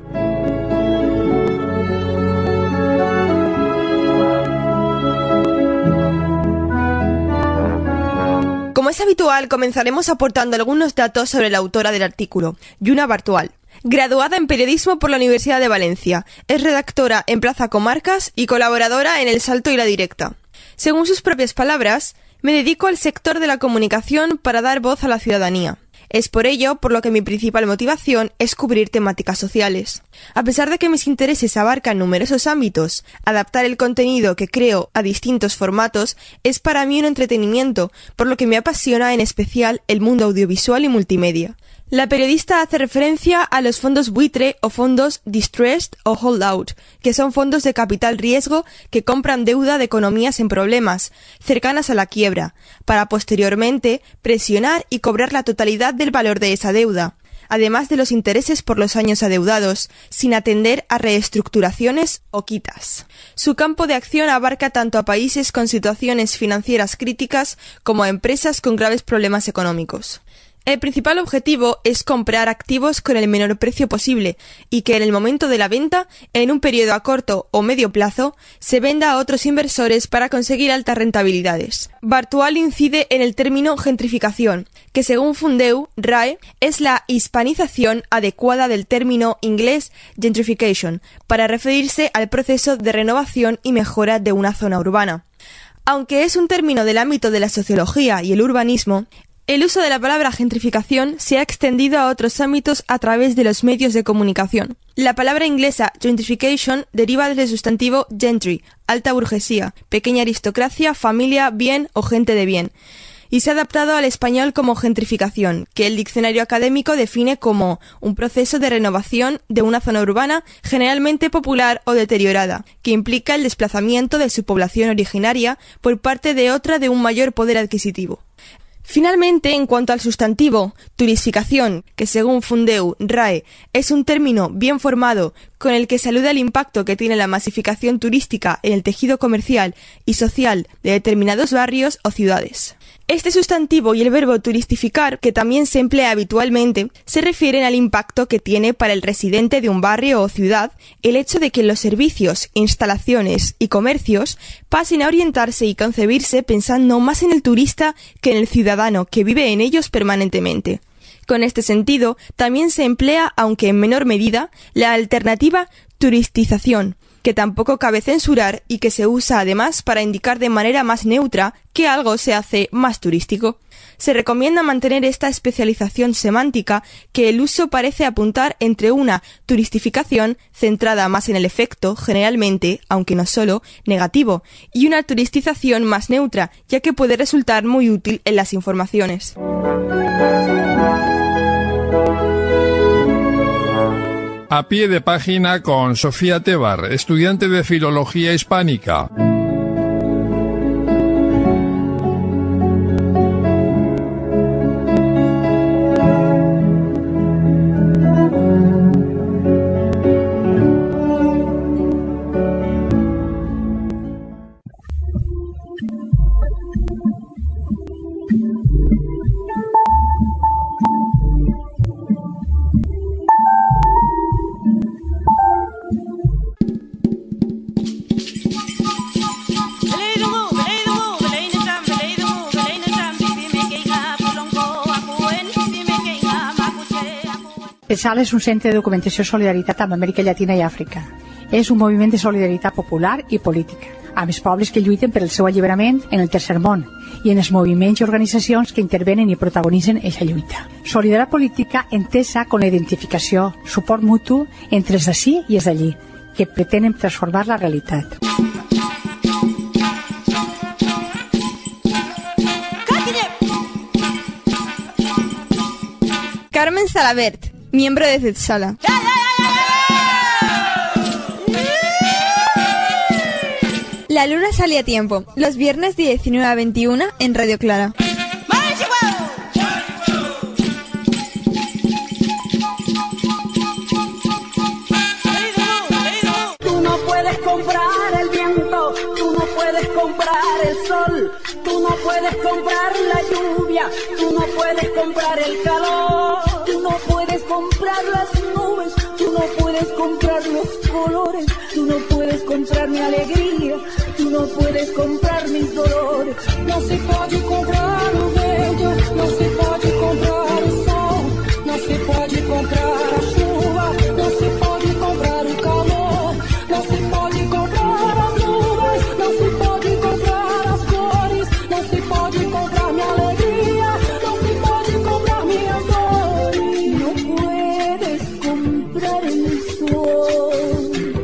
Como es habitual, comenzaremos aportando algunos datos sobre la autora del artículo, Lluna Bartual. Graduada en Periodismo por la Universidad de Valencia, es redactora en Plaza Comarcas y colaboradora en El Salto y La Directa. Según sus propias palabras, me dedico al sector de la comunicación para dar voz a la ciudadanía. Es por ello por lo que mi principal motivación es cubrir temáticas sociales. A pesar de que mis intereses abarcan numerosos ámbitos, adaptar el contenido que creo a distintos formatos es para mí un entretenimiento, por lo que me apasiona en especial el mundo audiovisual y multimedia. La periodista hace referencia a los fondos buitre o fondos distressed o holdout, que son fondos de capital riesgo que compran deuda de economías en problemas, cercanas a la quiebra, para posteriormente presionar y cobrar la totalidad del valor de esa deuda, además de los intereses por los años adeudados, sin atender a reestructuraciones o quitas. Su campo de acción abarca tanto a países con situaciones financieras críticas como a empresas con graves problemas económicos. El principal objetivo es comprar activos con el menor precio posible y que en el momento de la venta, en un periodo a corto o medio plazo, se venda a otros inversores para conseguir altas rentabilidades. Bartual incide en el término gentrificación, que según Fundeu, RAE, es la hispanización adecuada del término inglés gentrification, para referirse al proceso de renovación y mejora de una zona urbana. Aunque es un término del ámbito de la sociología y el urbanismo, el uso de la palabra gentrificación se ha extendido a otros ámbitos a través de los medios de comunicación. La palabra inglesa gentrification deriva del sustantivo gentry, alta burguesía, pequeña aristocracia, familia, bien o gente de bien, y se ha adaptado al español como gentrificación, que el diccionario académico define como un proceso de renovación de una zona urbana generalmente popular o deteriorada, que implica el desplazamiento de su población originaria por parte de otra de un mayor poder adquisitivo. Finalmente, en cuanto al sustantivo, turistificación, que según Fundeu, RAE, es un término bien formado con el que se alude al impacto que tiene la masificación turística en el tejido comercial y social de determinados barrios o ciudades. Este sustantivo y el verbo turistificar, que también se emplea habitualmente, se refieren al impacto que tiene para el residente de un barrio o ciudad el hecho de que los servicios, instalaciones y comercios pasen a orientarse y concebirse pensando más en el turista que en el ciudadano que vive en ellos permanentemente. Con este sentido, también se emplea, aunque en menor medida, la alternativa turistización, que tampoco cabe censurar y que se usa además para indicar de manera más neutra que algo se hace más turístico. Se recomienda mantener esta especialización semántica que el uso parece apuntar entre una turistificación centrada más en el efecto, generalmente, aunque no solo, negativo, y una turistización más neutra, ya que puede resultar muy útil en las informaciones. A pie de página con Sofía Tebar, estudiante de Filología Hispánica. CETSALA és un centre de documentació i solidaritat amb Amèrica Llatina i Àfrica. És un moviment de solidaritat popular i política, amb els pobles que lluiten per el seu alliberament en el tercer món i en els moviments i organitzacions que intervenen i protagonitzen aquesta lluita. Solidaritat política entesa com la identificació, suport mutu entre els d'ací i els d'allí, que pretenen transformar la realitat. Carmen Salabert, miembro de CETSALA. La luna sale a tiempo, los viernes de 19 a 21 en Radio Clara. Tú no puedes comprar el viento, tú no puedes comprar el sol, tú no puedes comprar la lluvia, tú no puedes comprar el calor, tú no puedes comprar las nubes, tú no puedes comprar los colores, tú no puedes comprar mi alegría, tú no puedes comprar mis dolores. No se puede comprar o bello, no se puede comprar o sol, no se puede comprar a chuva, no se puede comprar o calor, no se puede comprar as nuvens, no se puede comprar as cores, no se puede comprar mi alegría, no se puede comprar minhas dores, no puedes comprar el sol.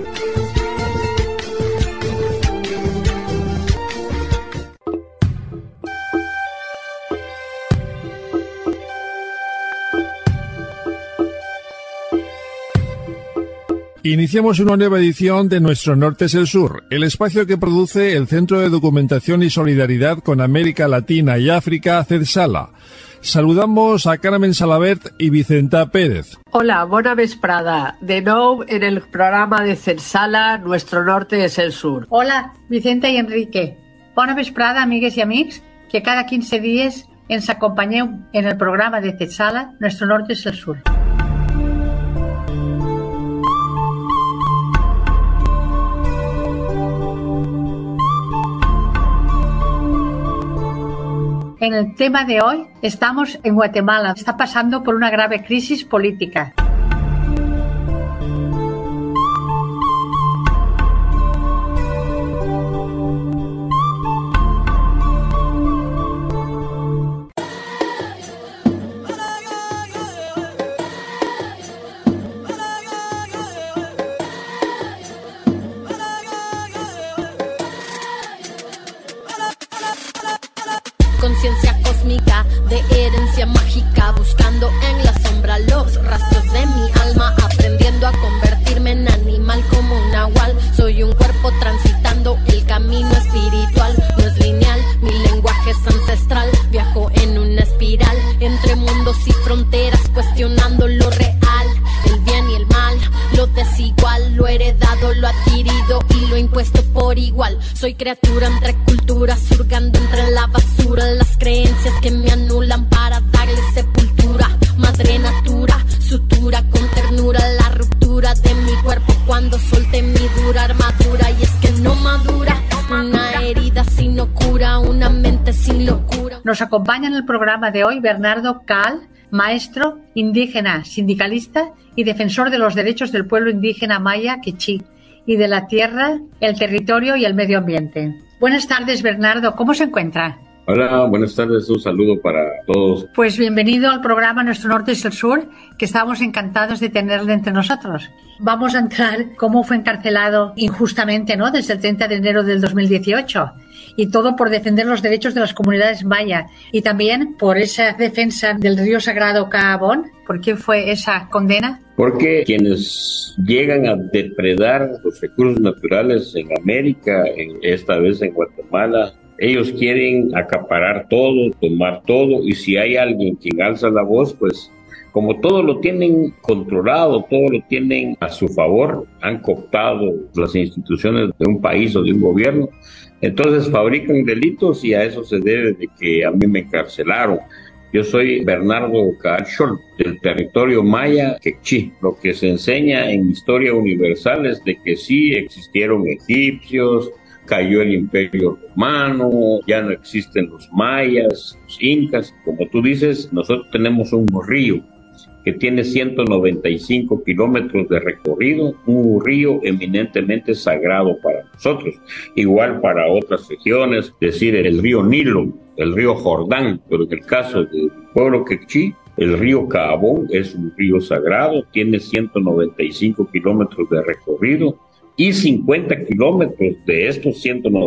Iniciamos una nueva edición de Nuestro Norte es el Sur, el espacio que produce el Centro de Documentación y Solidaridad con América Latina y África, CETSALA. Saludamos a Carmen Salabert y Vicenta Pérez. Hola, bona vesprada. De nou en el programa de CETSALA, Nuestro Norte es el Sur. Hola, Vicenta i Enrique. Bona vesprada, amigues i amics, que cada 15 dies ens acompanyeu en el programa de CETSALA, Nuestro Norte es el Sur. En el tema de hoy, estamos en Guatemala. Está pasando por una grave crisis política. Soy criatura entre culturas, hurgando entre la basura, las creencias que me anulan para darle sepultura. Madre natura, sutura con ternura, la ruptura de mi cuerpo cuando solté mi dura armadura. Y es que no madura una herida sino cura, una mente sin locura. Nos acompaña en el programa de hoy Bernardo Cal, maestro indígena, sindicalista y defensor de los derechos del pueblo indígena maya quechí y de la tierra, el territorio y el medio ambiente. Buenas tardes, Bernardo, ¿cómo se encuentra? Hola, buenas tardes, un saludo para todos. Pues bienvenido al programa Nuestro Norte es el Sur, que estamos encantados de tenerle entre nosotros. Vamos a entrar cómo fue encarcelado injustamente, ¿no?, desde el 30 de enero del 2018, y todo por defender los derechos de las comunidades maya, y también por esa defensa del río sagrado Caabón. ¿Por qué fue esa condena? Porque quienes llegan a depredar los recursos naturales en América, esta vez en Guatemala, ellos quieren acaparar todo, tomar todo, y si hay alguien quien alza la voz, pues como todo lo tienen controlado, todo lo tienen a su favor, han cooptado las instituciones de un país o de un gobierno, entonces fabrican delitos, y a eso se debe de que a mí me encarcelaron. Yo soy Bernardo Cachol, del territorio maya quechí. Lo que se enseña en historia universal es de que sí existieron egipcios, cayó el Imperio Romano, ya no existen los mayas, los incas. Como tú dices, nosotros tenemos un río que tiene 195 kilómetros de recorrido, un río eminentemente sagrado para nosotros, igual para otras regiones, es decir, el río Nilo, el río Jordán, pero en el caso del pueblo quechí, el río Caabón es un río sagrado, tiene 195 kilómetros de recorrido, y 50 kilómetros de estos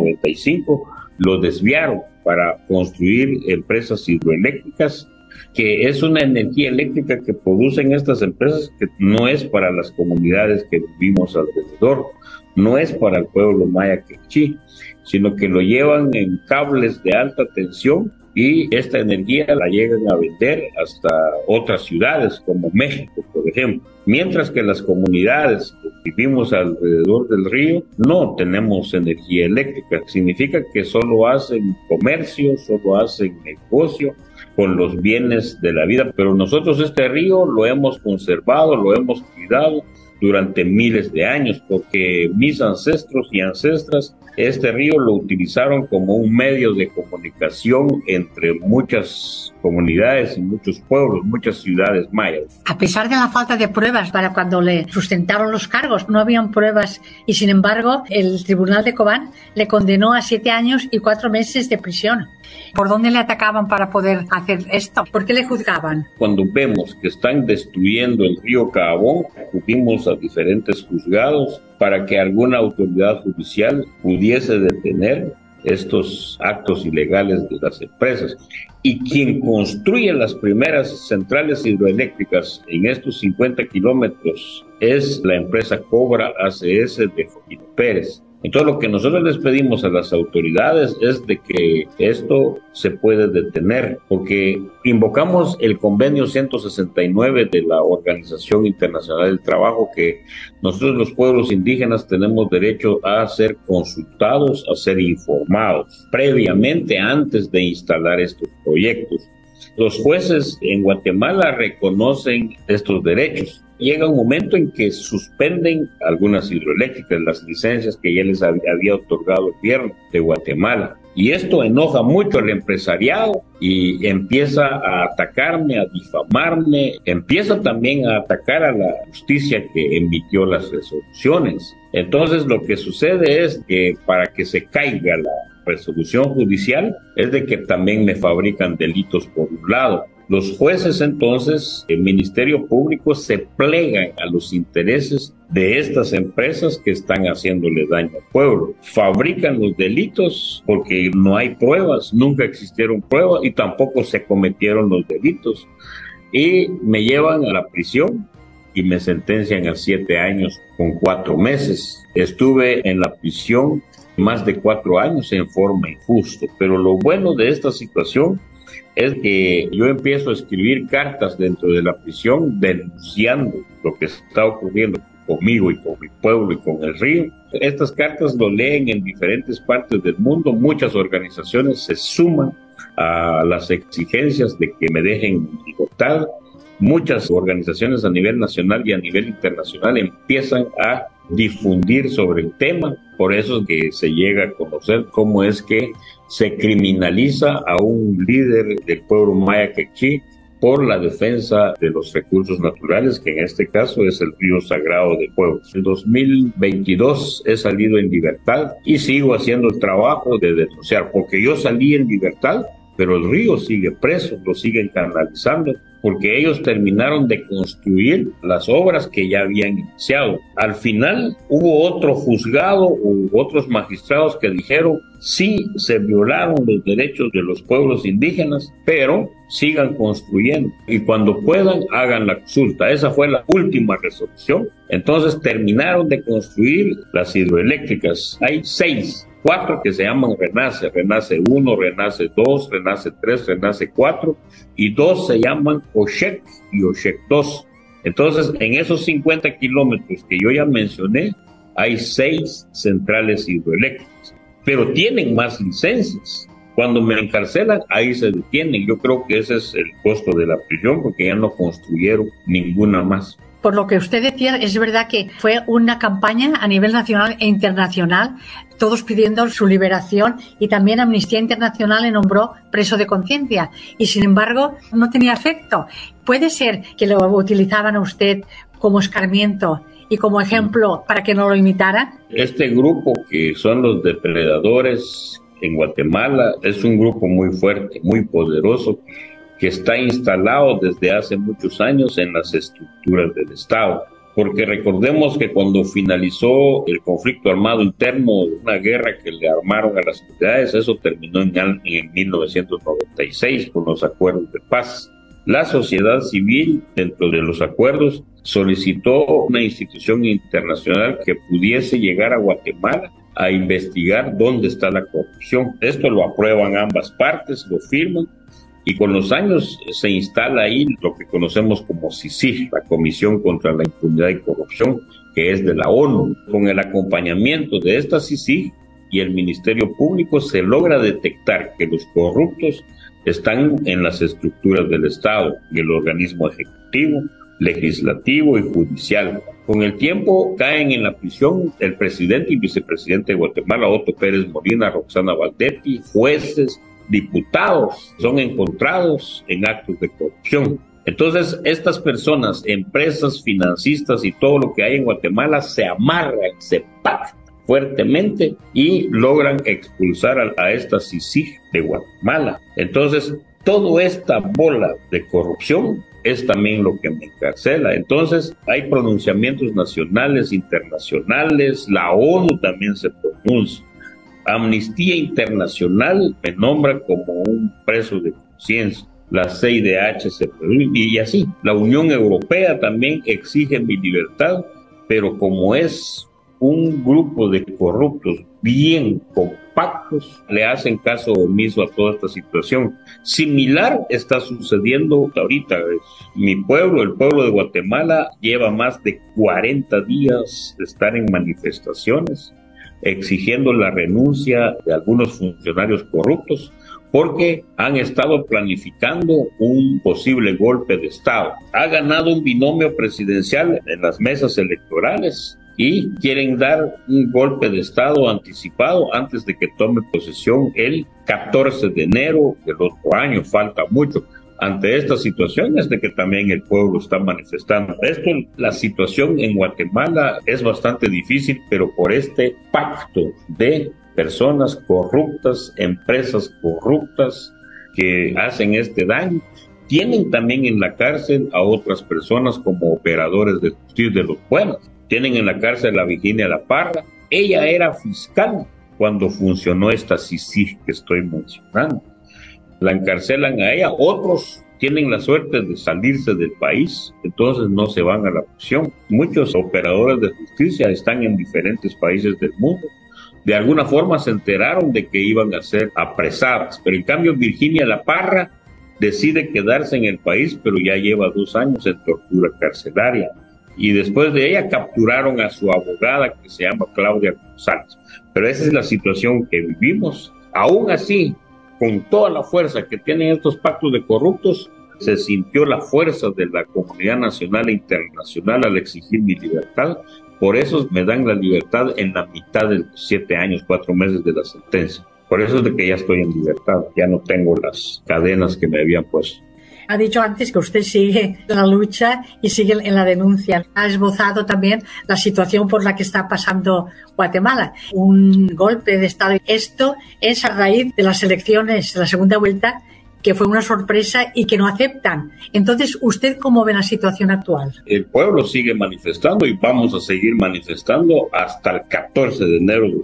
195 los desviaron para construir empresas hidroeléctricas, que es una energía eléctrica que producen estas empresas que no es para las comunidades que vivimos alrededor, no es para el pueblo maya quechí, sino que lo llevan en cables de alta tensión, y esta energía la llegan a vender hasta otras ciudades como México, por ejemplo. Mientras que las comunidades que vivimos alrededor del río no tenemos energía eléctrica. Significa que solo hacen comercio, solo hacen negocio con los bienes de la vida. Pero nosotros este río lo hemos conservado, lo hemos cuidado durante miles de años, porque mis ancestros y ancestras este río lo utilizaron como un medio de comunicación entre muchas comunidades y muchos pueblos, muchas ciudades mayas. A pesar de la falta de pruebas para cuando le sustentaron los cargos, no habían pruebas, y sin embargo el Tribunal de Cobán le condenó a 7 años y 4 meses de prisión. ¿Por dónde le atacaban para poder hacer esto? ¿Por qué le juzgaban? Cuando vemos que están destruyendo el río Caabón, acudimos a diferentes juzgados para que alguna autoridad judicial pudiese detener estos actos ilegales de las empresas. Y quien construye las primeras centrales hidroeléctricas en estos 50 kilómetros es la empresa Cobra ACS de Joaquín Pérez. Entonces lo que nosotros les pedimos a las autoridades es de que esto se puede detener, porque invocamos el convenio 169 de la Organización Internacional del Trabajo, que nosotros los pueblos indígenas tenemos derecho a ser consultados, a ser informados previamente antes de instalar estos proyectos. Los jueces en Guatemala reconocen estos derechos. Llega un momento en que suspenden algunas hidroeléctricas, las licencias que ya les había otorgado el gobierno de Guatemala. Y esto enoja mucho al empresariado y empieza a atacarme, a difamarme, empieza también a atacar a la justicia que emitió las resoluciones. Entonces lo que sucede es que para que se caiga la resolución judicial es de que también me fabrican delitos por un lado. Los jueces entonces, el Ministerio Público, se plegan a los intereses de estas empresas que están haciéndole daño al pueblo. Fabrican los delitos porque no hay pruebas, nunca existieron pruebas y tampoco se cometieron los delitos. Y me llevan a la prisión y me sentencian a 7 años con 4 meses. Estuve en la prisión más de 4 años en forma injusta, pero lo bueno de esta situación es que yo empiezo a escribir cartas dentro de la prisión denunciando lo que está ocurriendo. conmigo y con mi pueblo y con el río. Estas cartas lo leen en diferentes partes del mundo. Muchas organizaciones se suman a las exigencias de que me dejen libertad. Muchas organizaciones a nivel nacional y a nivel internacional empiezan a difundir sobre el tema. Por eso es que se llega a conocer cómo es que se criminaliza a un líder del pueblo maya quechí por la defensa de los recursos naturales, que en este caso es el río sagrado de Pueblos. En 2022 he salido en libertad y sigo haciendo el trabajo de denunciar, porque yo salí en libertad, pero el río sigue preso, lo siguen canalizando, porque ellos terminaron de construir las obras que ya habían iniciado. Al final hubo otro juzgado u otros magistrados que dijeron sí se violaron los derechos de los pueblos indígenas, pero sigan construyendo y cuando puedan hagan la consulta. Esa fue la última resolución. Entonces terminaron de construir las hidroeléctricas. Hay 6. 4 que se llaman Renace, Renace 1, Renace 2, Renace 3, Renace 4 y 2 se llaman Oshek y Oshek 2. Entonces, en esos 50 kilómetros que yo ya mencioné, hay 6 centrales hidroeléctricas, pero tienen más licencias. Cuando me encarcelan, ahí se detienen. Yo creo que ese es el costo de la prisión, porque ya no construyeron ninguna más. Por lo que usted decía, es verdad que fue una campaña a nivel nacional e internacional, todos pidiendo su liberación, y también Amnistía Internacional le nombró preso de conciencia, y sin embargo no tenía efecto. ¿Puede ser que lo utilizaban a usted como escarmiento y como ejemplo para que no lo imitaran? Este grupo, que son los depredadores en Guatemala, es un grupo muy fuerte, muy poderoso, que está instalado desde hace muchos años en las estructuras del Estado. Porque recordemos que cuando finalizó el conflicto armado interno, una guerra que le armaron a las autoridades, eso terminó en 1996 con los acuerdos de paz. La sociedad civil, dentro de los acuerdos, solicitó una institución internacional que pudiese llegar a Guatemala a investigar dónde está la corrupción. Esto lo aprueban ambas partes, lo firman, y con los años se instala ahí lo que conocemos como CICIG, la Comisión contra la Impunidad y Corrupción, que es de la ONU. Con el acompañamiento de esta CICIG y el Ministerio Público se logra detectar que los corruptos están en las estructuras del Estado, en el organismo ejecutivo, legislativo y judicial. Con el tiempo caen en la prisión el presidente y vicepresidente de Guatemala, Otto Pérez Molina, Roxana Valdetti, jueces, diputados, son encontrados en actos de corrupción. Entonces, estas personas, empresas, financistas y todo lo que hay en Guatemala se amarran, se pactan fuertemente y logran expulsar a esta CICIG de Guatemala. Entonces, toda esta bola de corrupción es también lo que me encarcela. Entonces, hay pronunciamientos nacionales, internacionales, la ONU también se pronuncia. Amnistía Internacional me nombra como un preso de conciencia, la CIDH y así. La Unión Europea también exige mi libertad, pero como es un grupo de corruptos bien compactos, le hacen caso omiso a toda esta situación. Similar está sucediendo ahorita. Mi pueblo, el pueblo de Guatemala, lleva más de 40 días de estar en manifestaciones exigiendo la renuncia de algunos funcionarios corruptos porque han estado planificando un posible golpe de Estado. Ha ganado un binomio presidencial en las mesas electorales y quieren dar un golpe de Estado anticipado antes de que tome posesión el 14 de enero del otro año. Falta mucho. Ante esta situación es de que también el pueblo está manifestando. La situación en Guatemala es bastante difícil, pero por este pacto de personas corruptas, empresas corruptas que hacen este daño, tienen también en la cárcel a otras personas como operadores de justicia de los pueblos. Tienen en la cárcel a Virginia La Parra. Ella era fiscal cuando funcionó esta CICIG que estoy mencionando. La encarcelan a ella, otros tienen la suerte de salirse del país, entonces no se van a la prisión. Muchos operadores de justicia están en diferentes países del mundo. De alguna forma se enteraron de que iban a ser apresadas, pero en cambio Virginia La Parra decide quedarse en el país, pero ya lleva 2 años en tortura carcelaria. y después de ella capturaron a su abogada que se llama Claudia González. Pero esa es la situación que vivimos. Aún así, con toda la fuerza que tienen estos pactos de corruptos, se sintió la fuerza de la comunidad nacional e internacional al exigir mi libertad. Por eso me dan la libertad en la mitad de 7 años, 4 meses de la sentencia. Por eso es de que ya estoy en libertad, ya no tengo las cadenas que me habían puesto. Ha dicho antes que usted sigue en la lucha y sigue en la denuncia. Ha esbozado también la situación por la que está pasando Guatemala. Un golpe de Estado. Esto es a raíz de las elecciones de la segunda vuelta, que fue una sorpresa y que no aceptan. Entonces, ¿usted cómo ve la situación actual? El pueblo sigue manifestando y vamos a seguir manifestando hasta el 14 de enero de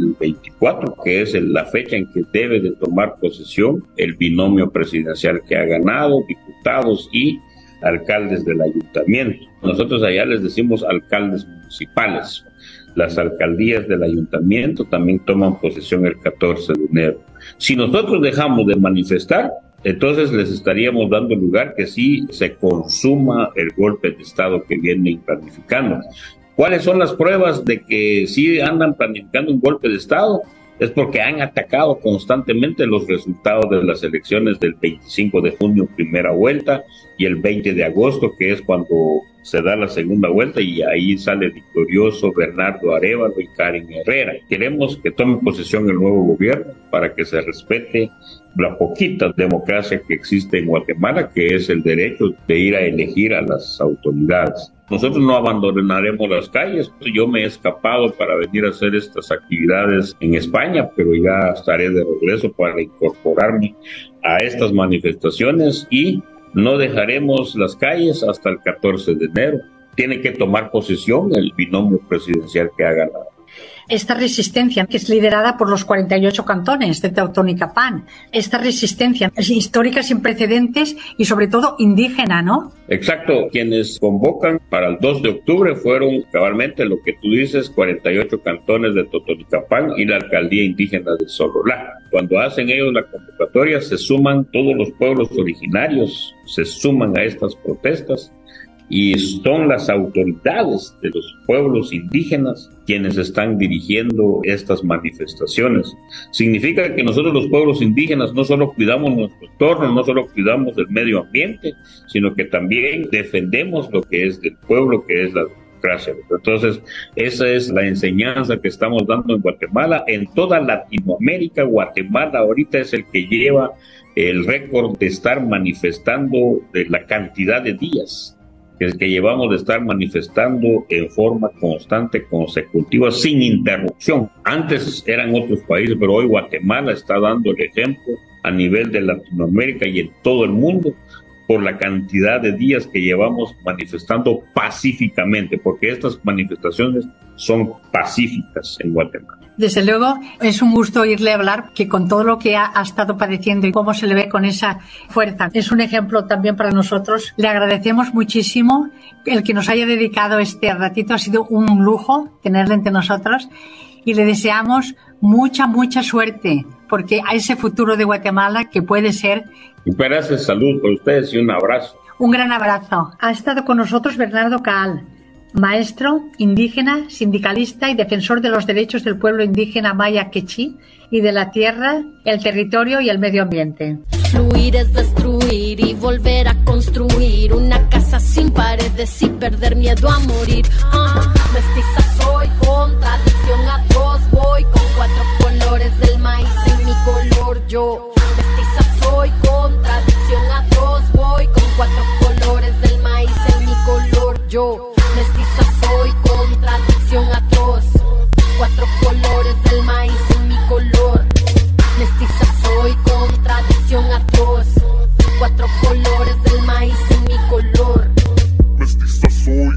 2024, que es la fecha en que debe de tomar posesión el binomio presidencial que ha ganado, diputados y alcaldes del ayuntamiento. Nosotros allá les decimos alcaldes municipales. Las alcaldías del ayuntamiento también toman posesión el 14 de enero. Si nosotros dejamos de manifestar, entonces les estaríamos dando lugar que sí se consuma el golpe de Estado que vienen planificando. ¿Cuáles son las pruebas de que sí andan planificando un golpe de Estado? Es porque han atacado constantemente los resultados de las elecciones del 25 de junio, primera vuelta, y el 20 de agosto, que es cuando se da la segunda vuelta, y ahí sale victorioso Bernardo Arévalo y Karen Herrera. Queremos que tome posesión el nuevo gobierno para que se respete la poquita democracia que existe en Guatemala, que es el derecho de ir a elegir a las autoridades. Nosotros no abandonaremos las calles. Yo me he escapado para venir a hacer estas actividades en España, pero ya estaré de regreso para incorporarme a estas manifestaciones y no dejaremos las calles hasta el 14 de enero. Tiene que tomar posesión el binomio presidencial que ha ganado. Esta resistencia, que es liderada por los 48 cantones de Totonicapán, esta resistencia es histórica, sin precedentes y sobre todo indígena, ¿no? Exacto, quienes convocan para el 2 de octubre fueron cabalmente lo que tú dices, 48 cantones de Totonicapán y la alcaldía indígena de Sololá. Cuando hacen ellos la convocatoria se suman todos los pueblos originarios, se suman a estas protestas. Y son las autoridades de los pueblos indígenas quienes están dirigiendo estas manifestaciones. Significa que nosotros los pueblos indígenas no solo cuidamos nuestro entorno, no solo cuidamos del medio ambiente, sino que también defendemos lo que es del pueblo, que es la democracia. Entonces, esa es la enseñanza que estamos dando en Guatemala. En toda Latinoamérica, Guatemala ahorita es el que lleva el récord de estar manifestando de la cantidad de días que llevamos de estar manifestando en forma constante, consecutiva, sin interrupción. Antes eran otros países, pero hoy Guatemala está dando el ejemplo a nivel de Latinoamérica y en todo el mundo por la cantidad de días que llevamos manifestando pacíficamente, porque estas manifestaciones son pacíficas en Guatemala. Desde luego, es un gusto oírle hablar, que con todo lo que ha estado padeciendo y cómo se le ve con esa fuerza, es un ejemplo también para nosotros. Le agradecemos muchísimo el que nos haya dedicado este ratito. Ha sido un lujo tenerle entre nosotros y le deseamos mucha suerte, porque a ese futuro de Guatemala que puede ser. Gracias, salud por ustedes y un abrazo. Un gran abrazo. Ha estado con nosotros Bernardo Caal, maestro indígena, sindicalista y defensor de los derechos del pueblo indígena maya quechí y de la tierra, el territorio y el medio ambiente. Fluir es destruir y volver a construir una casa sin paredes y perder miedo a morir. Mestiza soy, contradicción atroz, voy con 4 colores del maíz en mi color yo. Mestiza soy, contradicción atroz, voy con 4 colores del maíz en mi color yo. Mestiza soy, contradicción atroz, 4 colores del maíz en mi color. Mestiza soy, contradicción atroz, 4 colores del maíz en mi color. Mestiza soy,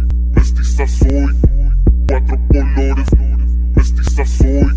4 colores. Mestiza soy,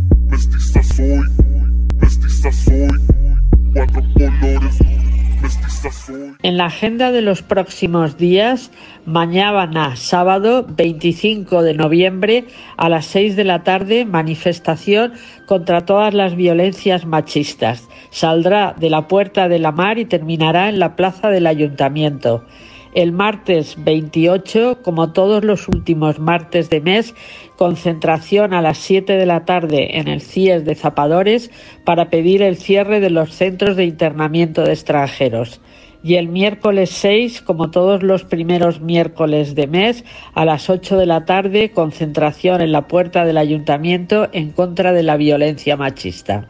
4 colores. En la agenda de los próximos días, mañana sábado 25 de noviembre a las 6 de la tarde, manifestación contra todas las violencias machistas. Saldrá de la Puerta de la Mar y terminará en la plaza del Ayuntamiento. El martes 28, como todos los últimos martes de mes, concentración a las 7 de la tarde en el CIES de Zapadores para pedir el cierre de los centros de internamiento de extranjeros. Y el miércoles 6, como todos los primeros miércoles de mes, a las 8 de la tarde, concentración en la puerta del ayuntamiento en contra de la violencia machista.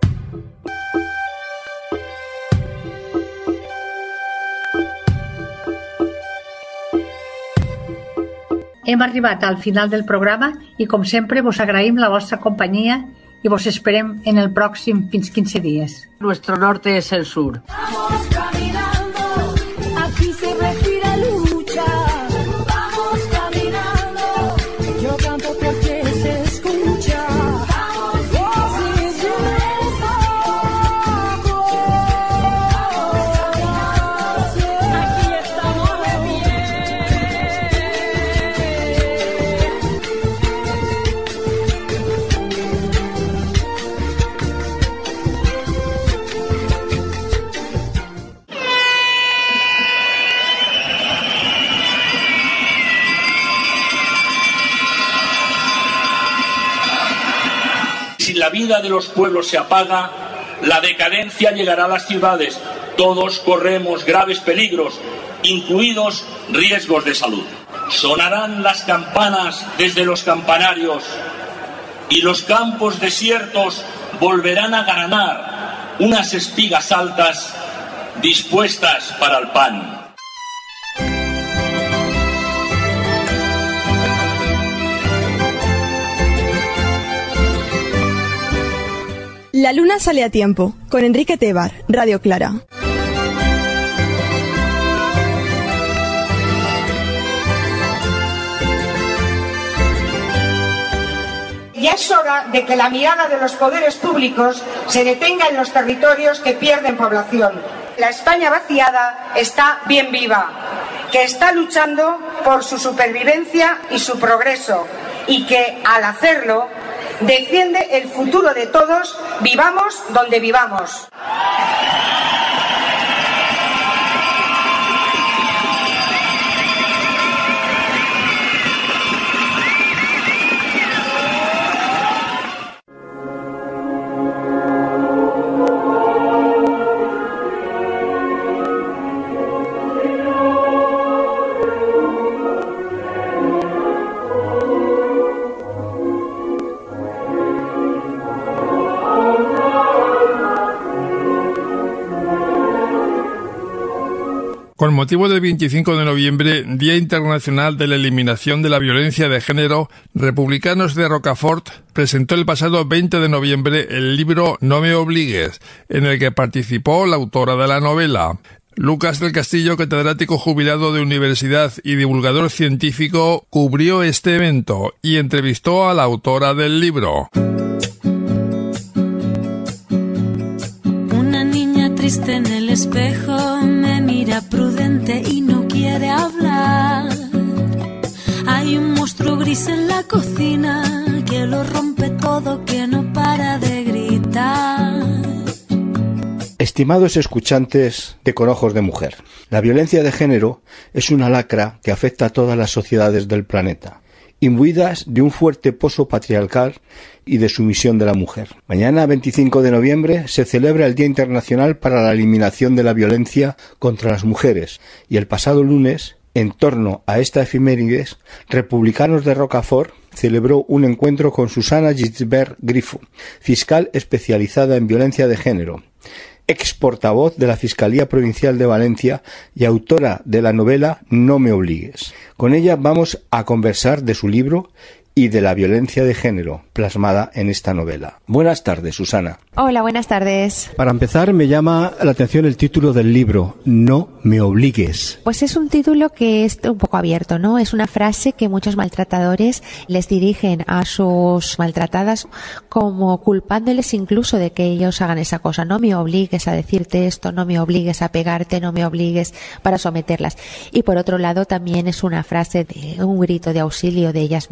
Hem arribat al final del programa i, com sempre, vos agraïm la vostra companyia i vos esperem en el pròxim fins 15 dies. Nuestro norte es el sur. Vamos caminando, aquí se respira lucha. Vamos caminando, yo canto porque se escucha. Vamos, si yo aquí estamos de pie. Si la vida de los pueblos se apaga, la decadencia llegará a las ciudades. Todos corremos graves peligros, incluidos riesgos de salud. Sonarán las campanas desde los campanarios y los campos desiertos volverán a granar unas espigas altas dispuestas para el pan. La luna sale a tiempo, con Enrique Tebar, Radio Clara. Ya es hora de que la mirada de los poderes públicos se detenga en los territorios que pierden población. La España vaciada está bien viva, que está luchando por su supervivencia y su progreso, y que, al hacerlo, defiende el futuro de todos, vivamos donde vivamos. Con motivo del 25 de noviembre, Día Internacional de la Eliminación de la Violencia de Género, Republicanos de Rocafort presentó el pasado 20 de noviembre el libro No me obligues, en el que participó la autora de la novela. Lucas del Castillo, catedrático jubilado de universidad y divulgador científico, cubrió este evento y entrevistó a la autora del libro. Una niña triste en el espejo me mira prudente y no quiere hablar. Hay un monstruo gris en la cocina que lo rompe todo, que no para de gritar. Estimados escuchantes de Con Ojos de Mujer, la violencia de género es una lacra que afecta a todas las sociedades del planeta, imbuidas de un fuerte pozo patriarcal y de sumisión de la mujer. Mañana, 25 de noviembre, se celebra el Día Internacional para la Eliminación de la Violencia contra las Mujeres, y el pasado lunes, en torno a esta efemérides, Republicanos de Rocafort celebró un encuentro con Susana Gisbert Grifo, fiscal especializada en violencia de género, ex portavoz de la Fiscalía Provincial de Valencia y autora de la novela No me obligues. Con ella vamos a conversar de su libro y de la violencia de género plasmada en esta novela. Buenas tardes, Susana. Hola, buenas tardes. Para empezar, me llama la atención el título del libro, No me obligues. Pues es un título que es un poco abierto, ¿no? Es una frase que muchos maltratadores les dirigen a sus maltratadas como culpándoles incluso de que ellos hagan esa cosa. No me obligues a decirte esto, no me obligues a pegarte, no me obligues para someterlas. Y por otro lado también es una frase de un grito de auxilio de ellas mismas cuando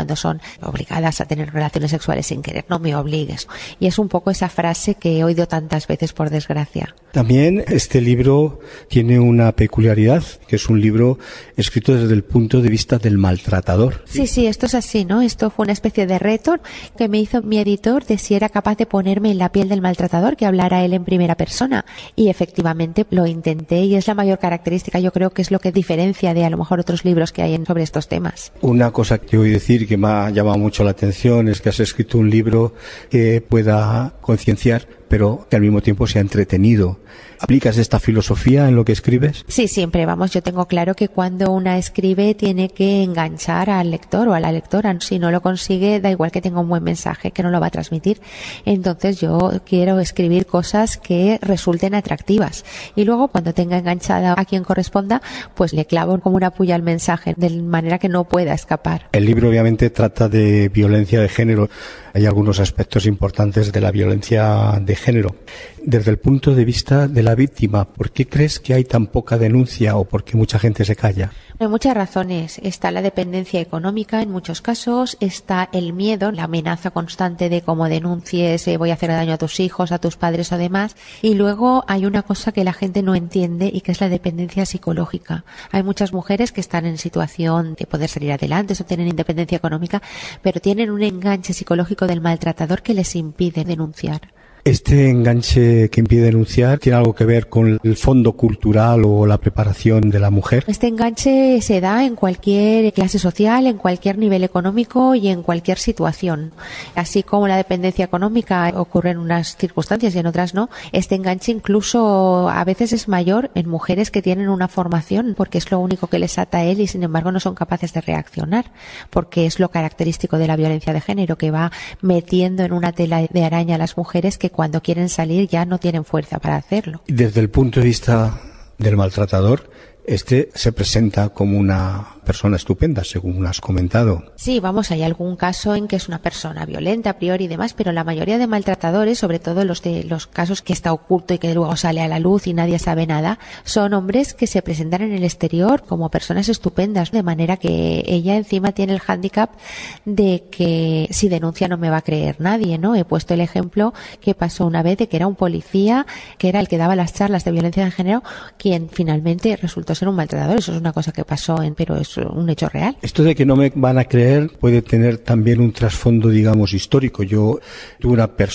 cuando son obligadas a tener relaciones sexuales sin querer. No me obligues. Y es un poco esa frase que he oído tantas veces, por desgracia. También este libro tiene una peculiaridad, que es un libro escrito desde el punto de vista del maltratador. Sí, esto es así, ¿no? Esto fue una especie de reto que me hizo mi editor de si era capaz de ponerme en la piel del maltratador, que hablara él en primera persona. Y efectivamente lo intenté, y es la mayor característica, yo creo que es lo que diferencia de a lo mejor otros libros que hay sobre estos temas. Una cosa que voy a decir que me ha llamado mucho la atención es que has escrito un libro que pueda concienciar, pero que al mismo tiempo sea entretenido. ¿Aplicas esta filosofía en lo que escribes? Sí, siempre, yo tengo claro que cuando una escribe tiene que enganchar al lector o a la lectora. Si no lo consigue, da igual que tenga un buen mensaje, que no lo va a transmitir. Entonces yo quiero escribir cosas que resulten atractivas. Y luego, cuando tenga enganchada a quien corresponda, pues le clavo como una puya al mensaje, de manera que no pueda escapar. El libro obviamente trata de violencia de género. Hay algunos aspectos importantes de la violencia de género. Desde el punto de vista de la víctima, ¿por qué crees que hay tan poca denuncia o por qué mucha gente se calla? Hay muchas razones. Está la dependencia económica en muchos casos, está el miedo, la amenaza constante de cómo denuncies, voy a hacer daño a tus hijos, a tus padres o demás. Y luego hay una cosa que la gente no entiende y que es la dependencia psicológica. Hay muchas mujeres que están en situación de poder salir adelante, o tienen independencia económica, pero tienen un enganche psicológico del maltratador que les impide denunciar. ¿Este enganche que impide denunciar tiene algo que ver con el fondo cultural o la preparación de la mujer? Este enganche se da en cualquier clase social, en cualquier nivel económico y en cualquier situación. Así como la dependencia económica ocurre en unas circunstancias y en otras no, este enganche incluso a veces es mayor en mujeres que tienen una formación, porque es lo único que les ata a él y sin embargo no son capaces de reaccionar, porque es lo característico de la violencia de género, que va metiendo en una tela de araña a las mujeres que cuando quieren salir ya no tienen fuerza para hacerlo. Desde el punto de vista del maltratador, este se presenta como una persona estupenda, según has comentado. Sí, hay algún caso en que es una persona violenta a priori y demás, pero la mayoría de maltratadores, sobre todo los casos que está oculto y que luego sale a la luz y nadie sabe nada, son hombres que se presentan en el exterior como personas estupendas, de manera que ella encima tiene el hándicap de que si denuncia no me va a creer nadie, ¿no? He puesto el ejemplo que pasó una vez de que era un policía, que era el que daba las charlas de violencia de género, quien finalmente resultó ser un maltratador. Eso es una cosa que pasó, pero es un hecho real. Esto de que no me van a creer puede tener también un trasfondo, digamos, histórico. Yo tuve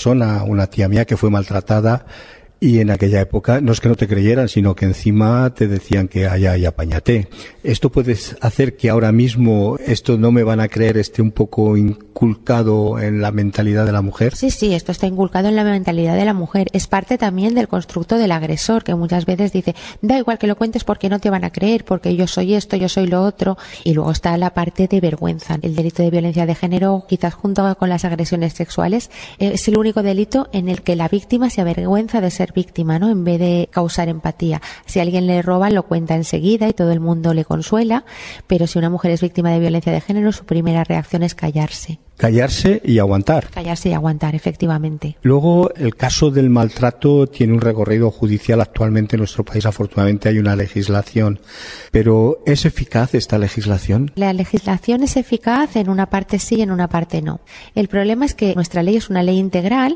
una tía mía que fue maltratada, y en aquella época no es que no te creyeran, sino que encima te decían que allá y apáñate. ¿Esto puede hacer que ahora mismo esto no me van a creer esté un poco inculcado en la mentalidad de la mujer? Sí, esto está inculcado en la mentalidad de la mujer. Es parte también del constructo del agresor, que muchas veces dice, da igual que lo cuentes porque no te van a creer, porque yo soy esto, yo soy lo otro. Y luego está la parte de vergüenza. El delito de violencia de género, quizás junto con las agresiones sexuales, es el único delito en el que la víctima se avergüenza de ser víctima, ¿no? En vez de causar empatía. Si alguien le roba, lo cuenta enseguida y todo el mundo le consuela, pero si una mujer es víctima de violencia de género, su primera reacción es callarse. Callarse y aguantar. Callarse y aguantar, efectivamente. Luego, el caso del maltrato tiene un recorrido judicial. Actualmente en nuestro país, afortunadamente, hay una legislación. Pero, ¿es eficaz esta legislación? La legislación es eficaz, en una parte sí y en una parte no. El problema es que nuestra ley es una ley integral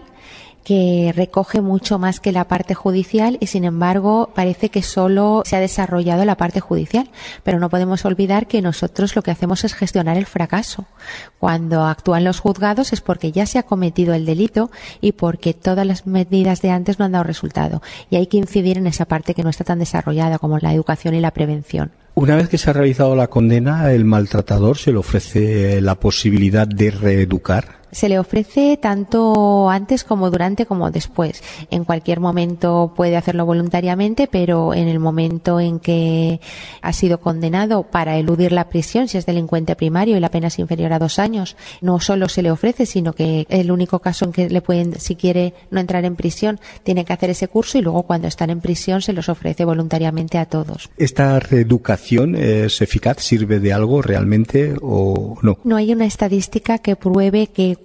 que recoge mucho más que la parte judicial y sin embargo parece que solo se ha desarrollado la parte judicial, pero no podemos olvidar que nosotros lo que hacemos es gestionar el fracaso. Cuando actúan los juzgados es porque ya se ha cometido el delito y porque todas las medidas de antes no han dado resultado, y hay que incidir en esa parte que no está tan desarrollada como la educación y la prevención. Una vez que se ha realizado la condena, ¿el maltratador se le ofrece la posibilidad de reeducar? Se le ofrece tanto antes como durante como después. En cualquier momento puede hacerlo voluntariamente, pero en el momento en que ha sido condenado para eludir la prisión, si es delincuente primario y la pena es inferior a 2 años, no solo se le ofrece, sino que el único caso en que le pueden, si quiere no entrar en prisión, tiene que hacer ese curso, y luego cuando están en prisión se los ofrece voluntariamente a todos. ¿Esta reeducación es eficaz? ¿Sirve de algo realmente o no? No hay una estadística que pruebe que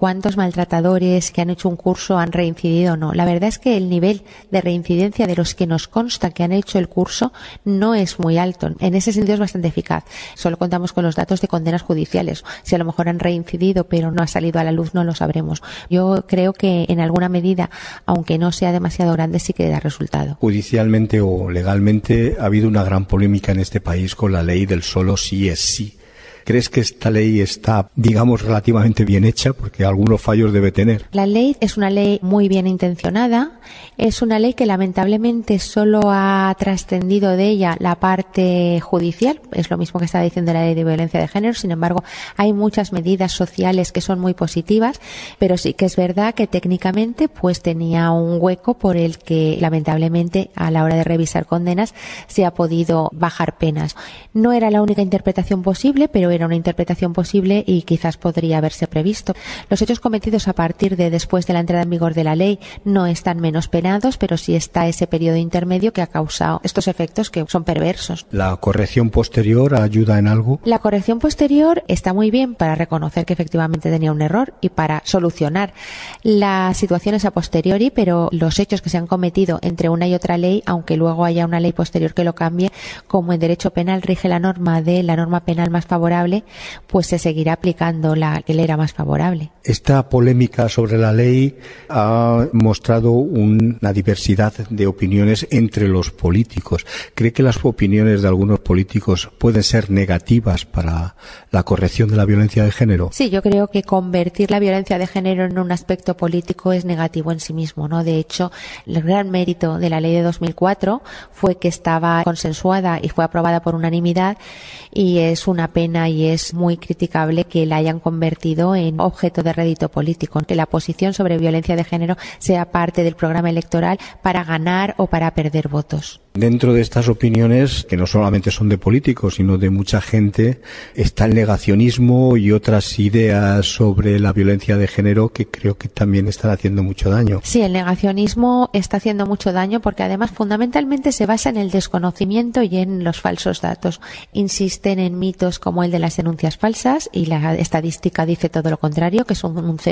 cuántos maltratadores que han hecho un curso han reincidido o no. La verdad es que el nivel de reincidencia de los que nos consta que han hecho el curso no es muy alto. En ese sentido es bastante eficaz. Solo contamos con los datos de condenas judiciales. Si a lo mejor han reincidido pero no ha salido a la luz, no lo sabremos. Yo creo que en alguna medida, aunque no sea demasiado grande, sí que da resultado. Judicialmente o legalmente ha habido una gran polémica en este país con la ley del solo sí es sí. ¿Crees que esta ley está, digamos, relativamente bien hecha? Porque algunos fallos debe tener. La ley es una ley muy bien intencionada. Es una ley que lamentablemente solo ha trascendido de ella la parte judicial. Es lo mismo que estaba diciendo la ley de violencia de género. Sin embargo, hay muchas medidas sociales que son muy positivas, pero sí que es verdad que técnicamente pues tenía un hueco por el que lamentablemente a la hora de revisar condenas se ha podido bajar penas. No era la única interpretación posible, pero era una interpretación posible y quizás podría haberse previsto. Los hechos cometidos a partir de después de la entrada en vigor de la ley no están menos penados, pero sí está ese periodo intermedio que ha causado estos efectos que son perversos. ¿La corrección posterior ayuda en algo? La corrección posterior está muy bien para reconocer que efectivamente tenía un error y para solucionar las situaciones a posteriori, pero los hechos que se han cometido entre una y otra ley, aunque luego haya una ley posterior que lo cambie, como en derecho penal rige la norma penal más favorable, pues se seguirá aplicando la que le era más favorable. Esta polémica sobre la ley ha mostrado una diversidad de opiniones entre los políticos. ¿Cree que las opiniones de algunos políticos pueden ser negativas para la corrección de la violencia de género? Sí, yo creo que convertir la violencia de género en un aspecto político es negativo en sí mismo, ¿no? De hecho, el gran mérito de la ley de 2004 fue que estaba consensuada y fue aprobada por unanimidad, y es una pena y es muy criticable que la hayan convertido en objeto de rédito político, que la posición sobre violencia de género sea parte del programa electoral para ganar o para perder votos. Dentro de estas opiniones, que no solamente son de políticos, sino de mucha gente, está el negacionismo y otras ideas sobre la violencia de género que creo que también están haciendo mucho daño. Sí, el negacionismo está haciendo mucho daño porque además fundamentalmente se basa en el desconocimiento y en los falsos datos. Insisten en mitos como el de las denuncias falsas, y la estadística dice todo lo contrario, que son un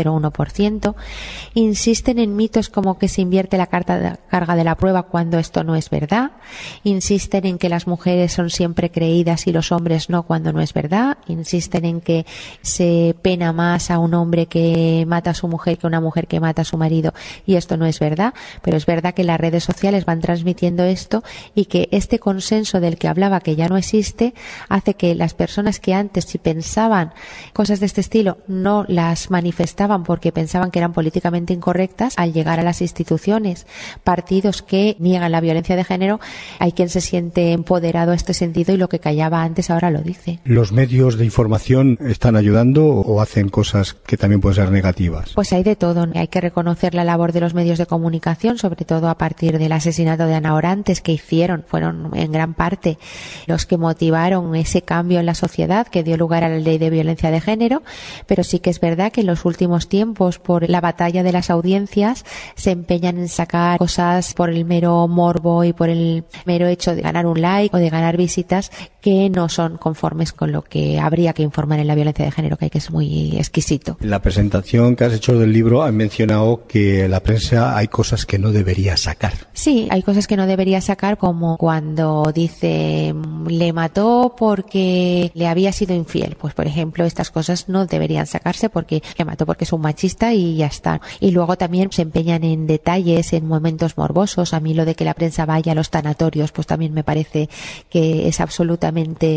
0,01%. Insisten en mitos como que se invierte la carga de la prueba cuando esto no es verdad. Insisten en que las mujeres son siempre creídas y los hombres no, cuando no es verdad. Insisten en que se pena más a un hombre que mata a su mujer que a una mujer que mata a su marido, y esto no es verdad. Pero es verdad que las redes sociales van transmitiendo esto, y que este consenso del que hablaba, que ya no existe, hace que las personas que antes, si pensaban cosas de este estilo, no las manifestaban porque pensaban que eran políticamente incorrectas, al llegar a las instituciones, partidos que niegan la violencia de género, hay quien se siente empoderado a este sentido y lo que callaba antes ahora lo dice. ¿Los medios de información están ayudando o hacen cosas que también pueden ser negativas? Pues hay de todo. Hay que reconocer la labor de los medios de comunicación, sobre todo a partir del asesinato de Ana Orantes, que fueron en gran parte los que motivaron ese cambio en la sociedad que dio lugar a la ley de violencia de género. Pero sí que es verdad que en los últimos tiempos, por la batalla de las audiencias, se empeñan en sacar cosas por el mero morbo y por el mero hecho de ganar un like o de ganar visitas, que no son conformes con lo que habría que informar en la violencia de género, que es muy exquisito. En la presentación que has hecho del libro has mencionado que la prensa hay cosas que no debería sacar. Sí, hay cosas que no debería sacar, como cuando dice le mató porque le había sido infiel. Pues por ejemplo, estas cosas no deberían sacarse porque le mató porque es un machista y ya está. Y luego también se empeñan en detalles, en momentos morbosos. A mí lo de que la prensa vaya a los tanatorios, pues también me parece que es absolutamente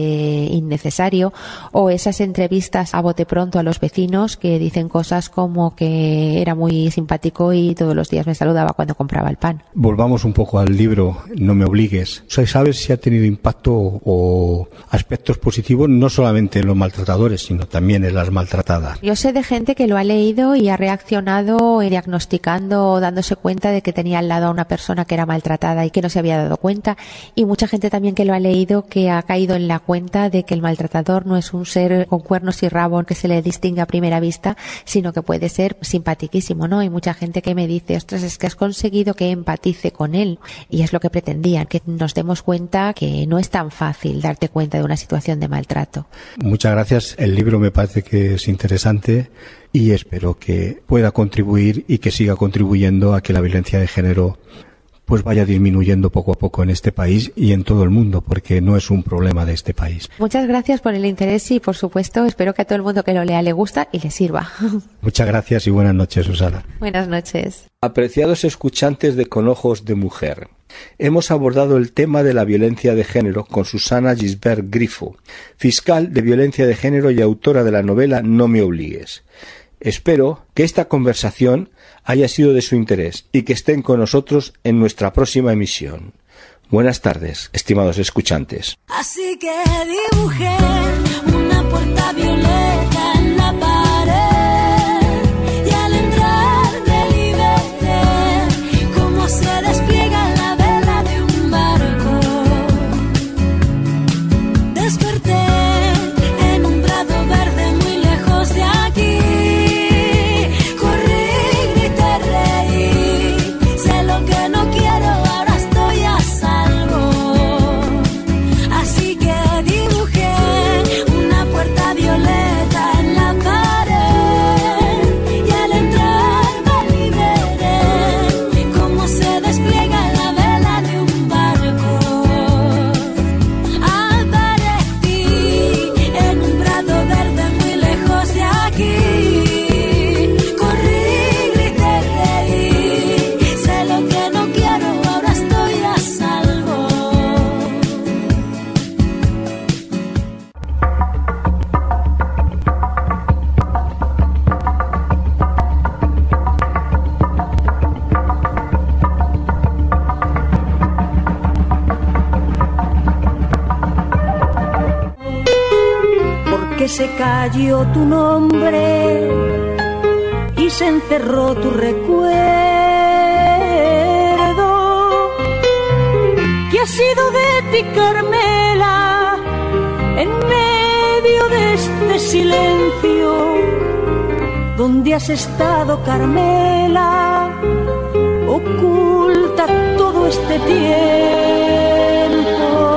innecesario. O esas entrevistas a bote pronto a los vecinos que dicen cosas como que era muy simpático y todos los días me saludaba cuando compraba el pan. Volvamos un poco al libro No me obligues. ¿Sabes si ha tenido impacto o aspectos positivos no solamente en los maltratadores, sino también en las maltratadas? Yo sé de gente que lo ha leído y ha reaccionado diagnosticando, dándose cuenta de que tenía al lado a una persona que era maltratada y que no se había dado cuenta, y mucha gente también que lo ha leído que ha caído en la cuenta de que el maltratador no es un ser con cuernos y rabo que se le distingue a primera vista, sino que puede ser simpatiquísimo, ¿no? Hay mucha gente que me dice, ostras, es que has conseguido que empatice con él, y es lo que pretendían, que nos demos cuenta que no es tan fácil darte cuenta de una situación de maltrato. Muchas gracias. El libro me parece que es interesante y espero que pueda contribuir y que siga contribuyendo a que la violencia de género pues vaya disminuyendo poco a poco en este país y en todo el mundo, porque no es un problema de este país. Muchas gracias por el interés y, por supuesto, espero que a todo el mundo que lo lea le gusta y le sirva. Muchas gracias y buenas noches, Susana. Buenas noches. Apreciados escuchantes de Con Ojos de Mujer, hemos abordado el tema de la violencia de género con Susana Gisbert Grifo, fiscal de violencia de género y autora de la novela No me obligues. Espero que esta conversación haya sido de su interés y que estén con nosotros en nuestra próxima emisión. Buenas tardes, estimados escuchantes. Así que dibujé una puerta violeta en la pared y al entrar deliberé cómo se despliega la vela de un barco. Desperté en un prado verde muy lejos de aquí. Se cayó tu nombre y se encerró tu recuerdo. ¿Qué ha sido de ti, Carmela, en medio de este silencio? ¿Dónde has estado, Carmela, oculta todo este tiempo?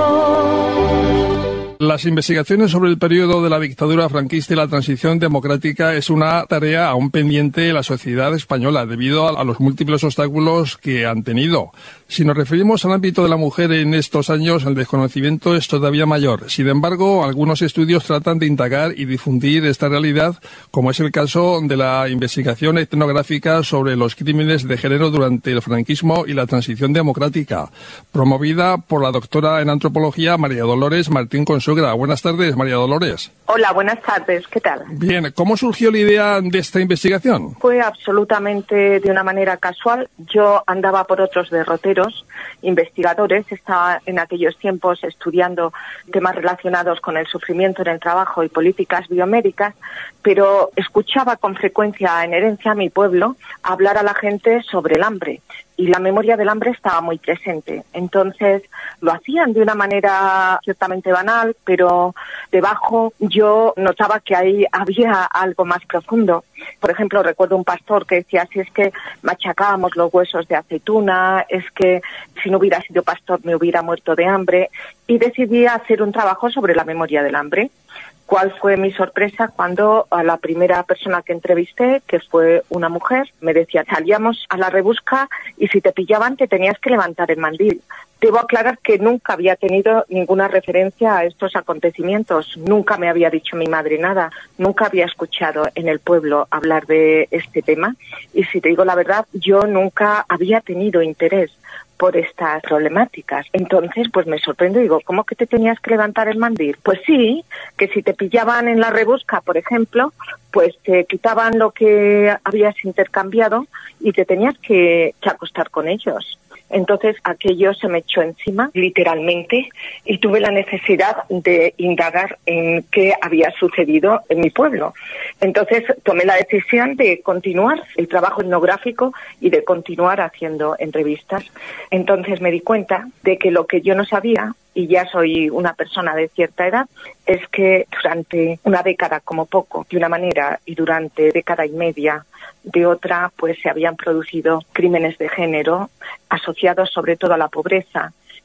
Las investigaciones sobre el periodo de la dictadura franquista y la transición democrática es una tarea aún pendiente de la sociedad española debido a los múltiples obstáculos que han tenido. Si nos referimos al ámbito de la mujer en estos años, el desconocimiento es todavía mayor. Sin embargo, algunos estudios tratan de indagar y difundir esta realidad, como es el caso de la investigación etnográfica sobre los crímenes de género durante el franquismo y la transición democrática, promovida por la doctora en antropología María Dolores Martín Consuegra. Buenas tardes, María Dolores. Hola, buenas tardes. ¿Qué tal? Bien, ¿cómo surgió la idea de esta investigación? Fue absolutamente de una manera casual. Yo andaba por otros derroteros investigadores, estaba en aquellos tiempos estudiando temas relacionados con el sufrimiento en el trabajo y políticas biomédicas, pero escuchaba con frecuencia en Herencia, a mi pueblo, hablar a la gente sobre el hambre. Y la memoria del hambre estaba muy presente. Entonces lo hacían de una manera ciertamente banal, pero debajo yo notaba que ahí había algo más profundo. Por ejemplo, recuerdo un pastor que decía, si es que machacábamos los huesos de aceituna, es que si no hubiera sido pastor me hubiera muerto de hambre. Y decidí hacer un trabajo sobre la memoria del hambre. ¿Cuál fue mi sorpresa cuando a la primera persona que entrevisté, que fue una mujer, me decía, salíamos a la rebusca y si te pillaban te tenías que levantar el mandil? Debo aclarar que nunca había tenido ninguna referencia a estos acontecimientos. Nunca me había dicho mi madre nada. Nunca había escuchado en el pueblo hablar de este tema. Y si te digo la verdad, yo nunca había tenido interés por estas problemáticas. Entonces, pues me sorprendo y digo, ¿cómo que te tenías que levantar el mandil? Pues sí, que si te pillaban en la rebusca, por ejemplo, pues te quitaban lo que habías intercambiado y te tenías que acostar con ellos. Entonces aquello se me echó encima, literalmente, y tuve la necesidad de indagar en qué había sucedido en mi pueblo. Entonces tomé la decisión de continuar el trabajo etnográfico y de continuar haciendo entrevistas. Entonces me di cuenta de que lo que yo no sabía, y ya soy una persona de cierta edad, es que durante una década como poco, de una manera, y durante década y media de otra, pues se habían producido crímenes de género asociados sobre todo a la pobreza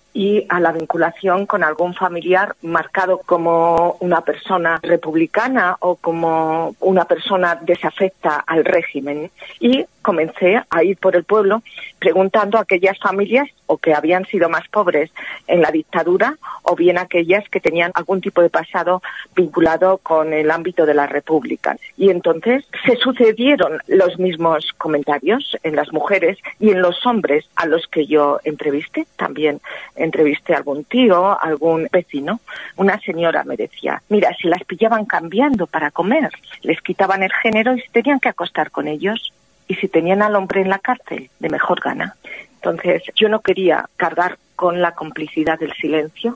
y a la vinculación con algún familiar marcado como una persona republicana o como una persona desafecta al régimen. Y comencé a ir por el pueblo preguntando a aquellas familias o que habían sido más pobres en la dictadura o bien aquellas que tenían algún tipo de pasado vinculado con el ámbito de la República. Y entonces se sucedieron los mismos comentarios en las mujeres y en los hombres a los que yo entrevisté. También entrevisté a algún tío, algún vecino. Una señora me decía, mira, si las pillaban cambiando para comer, les quitaban el género y se tenían que acostar con ellos. Y si tenían al hombre en la cárcel, de mejor gana. Entonces, yo no quería cargar con la complicidad del silencio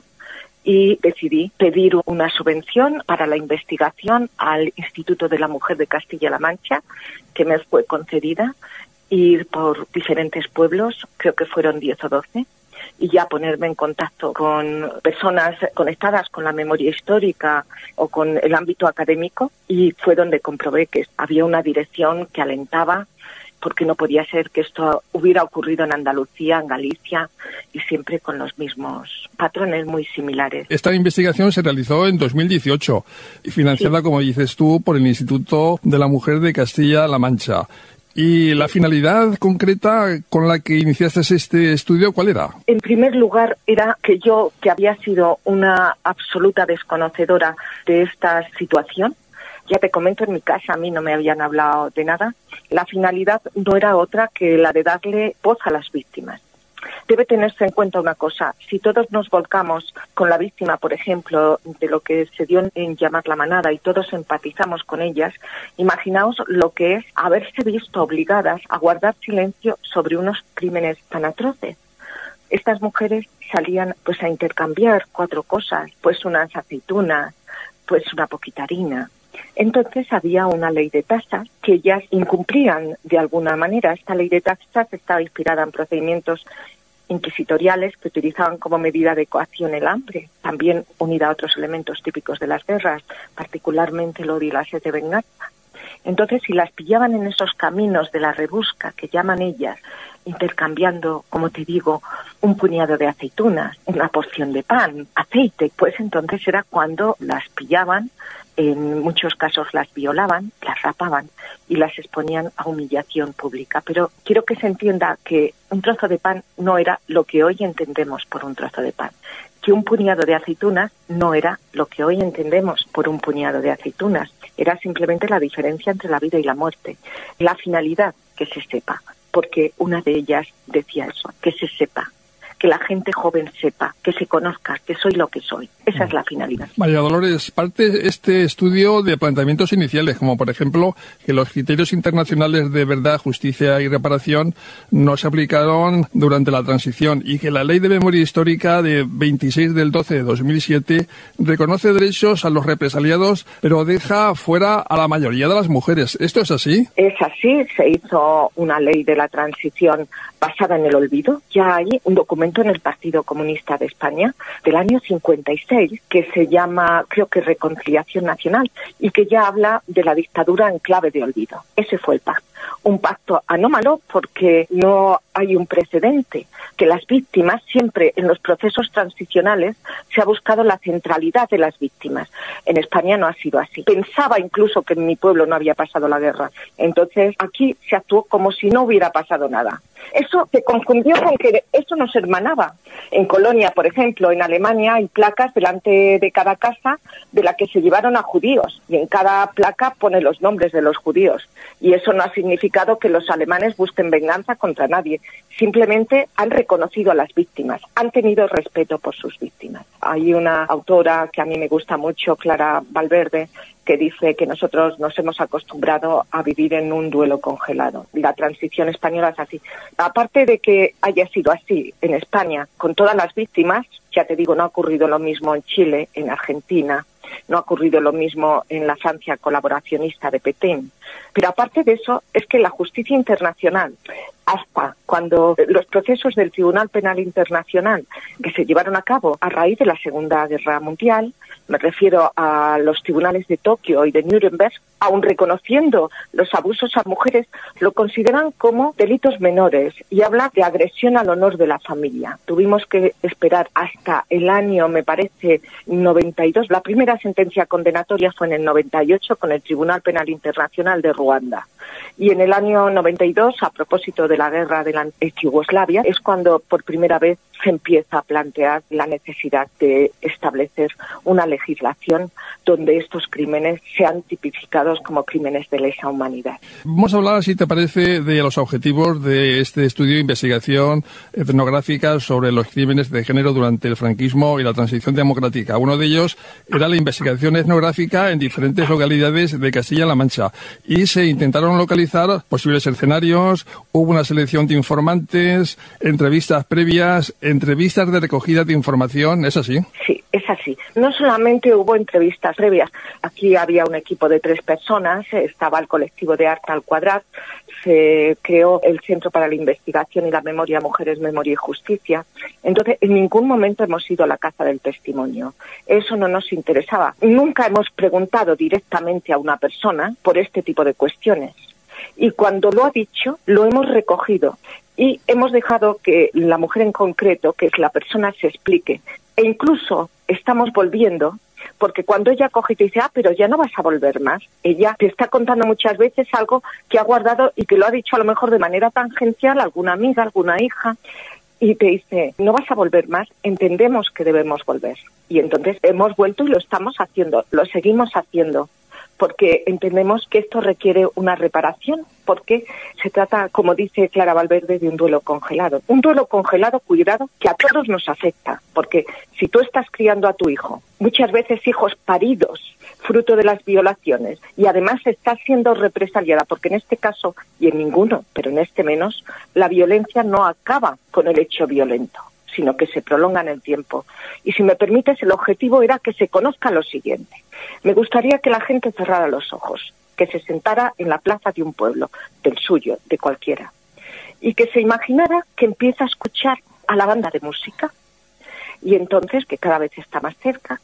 y decidí pedir una subvención para la investigación al Instituto de la Mujer de Castilla-La Mancha, que me fue concedida, ir por diferentes pueblos, creo que fueron 10 o 12, y ya ponerme en contacto con personas conectadas con la memoria histórica o con el ámbito académico, y fue donde comprobé que había una dirección que alentaba, porque no podía ser que esto hubiera ocurrido en Andalucía, en Galicia, y siempre con los mismos patrones muy similares. Esta investigación se realizó en 2018, financiada, como dices tú, por el Instituto de la Mujer de Castilla-La Mancha. ¿Y la finalidad concreta con la que iniciaste este estudio, cuál era? En primer lugar, era que yo, que había sido una absoluta desconocedora de esta situación, ya te comento, en mi casa a mí no me habían hablado de nada. La finalidad no era otra que la de darle voz a las víctimas. Debe tenerse en cuenta una cosa, si todos nos volcamos con la víctima, por ejemplo, de lo que se dio en llamar la manada y todos empatizamos con ellas, imaginaos lo que es haberse visto obligadas a guardar silencio sobre unos crímenes tan atroces. Estas mujeres salían pues a intercambiar 4 cosas, pues unas aceitunas, pues una poquita harina. Entonces había una ley de tasas que ellas incumplían de alguna manera. Esta ley de tasas estaba inspirada en procedimientos inquisitoriales que utilizaban como medida de coacción el hambre, también unida a otros elementos típicos de las guerras, particularmente el odio y la sed de venganza. Entonces, si las pillaban en esos caminos de la rebusca que llaman ellas, intercambiando, como te digo, un puñado de aceitunas, una porción de pan, aceite, pues entonces era cuando las pillaban. En muchos casos las violaban, las rapaban y las exponían a humillación pública. Pero quiero que se entienda que un trozo de pan no era lo que hoy entendemos por un trozo de pan, que un puñado de aceitunas no era lo que hoy entendemos por un puñado de aceitunas. Era simplemente la diferencia entre la vida y la muerte. La finalidad, que se sepa, porque una de ellas decía eso, que se sepa, que la gente joven sepa, que se conozca, que soy lo que soy. Esa es la finalidad. María Dolores, parte este estudio de planteamientos iniciales, como por ejemplo que los criterios internacionales de verdad, justicia y reparación no se aplicaron durante la transición y que la Ley de Memoria Histórica de 26 del 12 de 2007 reconoce derechos a los represaliados, pero deja fuera a la mayoría de las mujeres. ¿Esto es así? Es así. Se hizo una ley de la transición basada en el olvido. Ya hay un documento en el Partido Comunista de España del año 56 que se llama, creo que Reconciliación Nacional, y que ya habla de la dictadura en clave de olvido. Ese fue el pacto. Un pacto anómalo porque no hay un precedente, que las víctimas siempre en los procesos transicionales se ha buscado la centralidad de las víctimas. En España no ha sido así. Pensaba incluso que en mi pueblo no había pasado la guerra. Entonces aquí se actuó como si no hubiera pasado nada. Eso se confundió con que eso nos hermanaba. En Colonia, por ejemplo, en Alemania hay placas delante de cada casa de la que se llevaron a judíos y en cada placa pone los nombres de los judíos. Y eso no ha significado que los alemanes busquen venganza contra nadie. Simplemente han reconocido a las víctimas, han tenido respeto por sus víctimas. Hay una autora que a mí me gusta mucho, Clara Valverde, que dice que nosotros nos hemos acostumbrado a vivir en un duelo congelado. La transición española es así. Aparte de que haya sido así en España, con todas las víctimas, ya te digo, no ha ocurrido lo mismo en Chile, en Argentina, no ha ocurrido lo mismo en la Francia colaboracionista de Petain. Pero aparte de eso, es que la justicia internacional, hasta cuando los procesos del Tribunal Penal Internacional que se llevaron a cabo a raíz de la Segunda Guerra Mundial, me refiero a los tribunales de Tokio y de Nuremberg, aun reconociendo los abusos a mujeres, lo consideran como delitos menores y habla de agresión al honor de la familia. Tuvimos que esperar hasta el año, me parece, 92. La primera sentencia condenatoria fue en el 98 con el Tribunal Penal Internacional de Ruanda. Y en el año 92, a propósito de la guerra de la ex-Yugoslavia, es cuando por primera vez se empieza a plantear la necesidad de establecer una legislación donde estos crímenes sean tipificados como crímenes de lesa humanidad. Vamos a hablar, si te parece, de los objetivos de este estudio de investigación etnográfica sobre los crímenes de género durante el franquismo y la transición democrática. Uno de ellos era la investigación etnográfica en diferentes localidades de Castilla-La Mancha y se intentaron localizar posibles escenarios, hubo una selección de informantes, entrevistas previas, entrevistas de recogida de información, ¿es así? Sí, es así. No solamente hubo entrevistas previas, aquí había un equipo de 3 personas, estaba el colectivo de Arte al Quadrat, se creó el Centro para la Investigación y la Memoria Mujeres, Memoria y Justicia. Entonces, en ningún momento hemos ido a la caza del testimonio. Eso no nos interesaba. Nunca hemos preguntado directamente a una persona por este tipo de cuestiones. Y cuando lo ha dicho, lo hemos recogido y hemos dejado que la mujer en concreto, que es la persona, se explique. E incluso estamos volviendo, porque cuando ella coge y te dice, pero ya no vas a volver más, ella te está contando muchas veces algo que ha guardado y que lo ha dicho a lo mejor de manera tangencial a alguna amiga, alguna hija, y te dice, no vas a volver más, entendemos que debemos volver. Y entonces hemos vuelto y lo estamos haciendo, lo seguimos haciendo, porque entendemos que esto requiere una reparación, porque se trata, como dice Clara Valverde, de un duelo congelado. Un duelo congelado, cuidado, que a todos nos afecta, porque si tú estás criando a tu hijo, muchas veces hijos paridos, fruto de las violaciones, y además estás siendo represaliada, porque en este caso, y en ninguno, pero en este menos, la violencia no acaba con el hecho violento, sino que se prolonga en el tiempo. Y si me permites, el objetivo era que se conozca lo siguiente. Me gustaría que la gente cerrara los ojos, que se sentara en la plaza de un pueblo, del suyo, de cualquiera, y que se imaginara que empieza a escuchar a la banda de música, y entonces que cada vez está más cerca,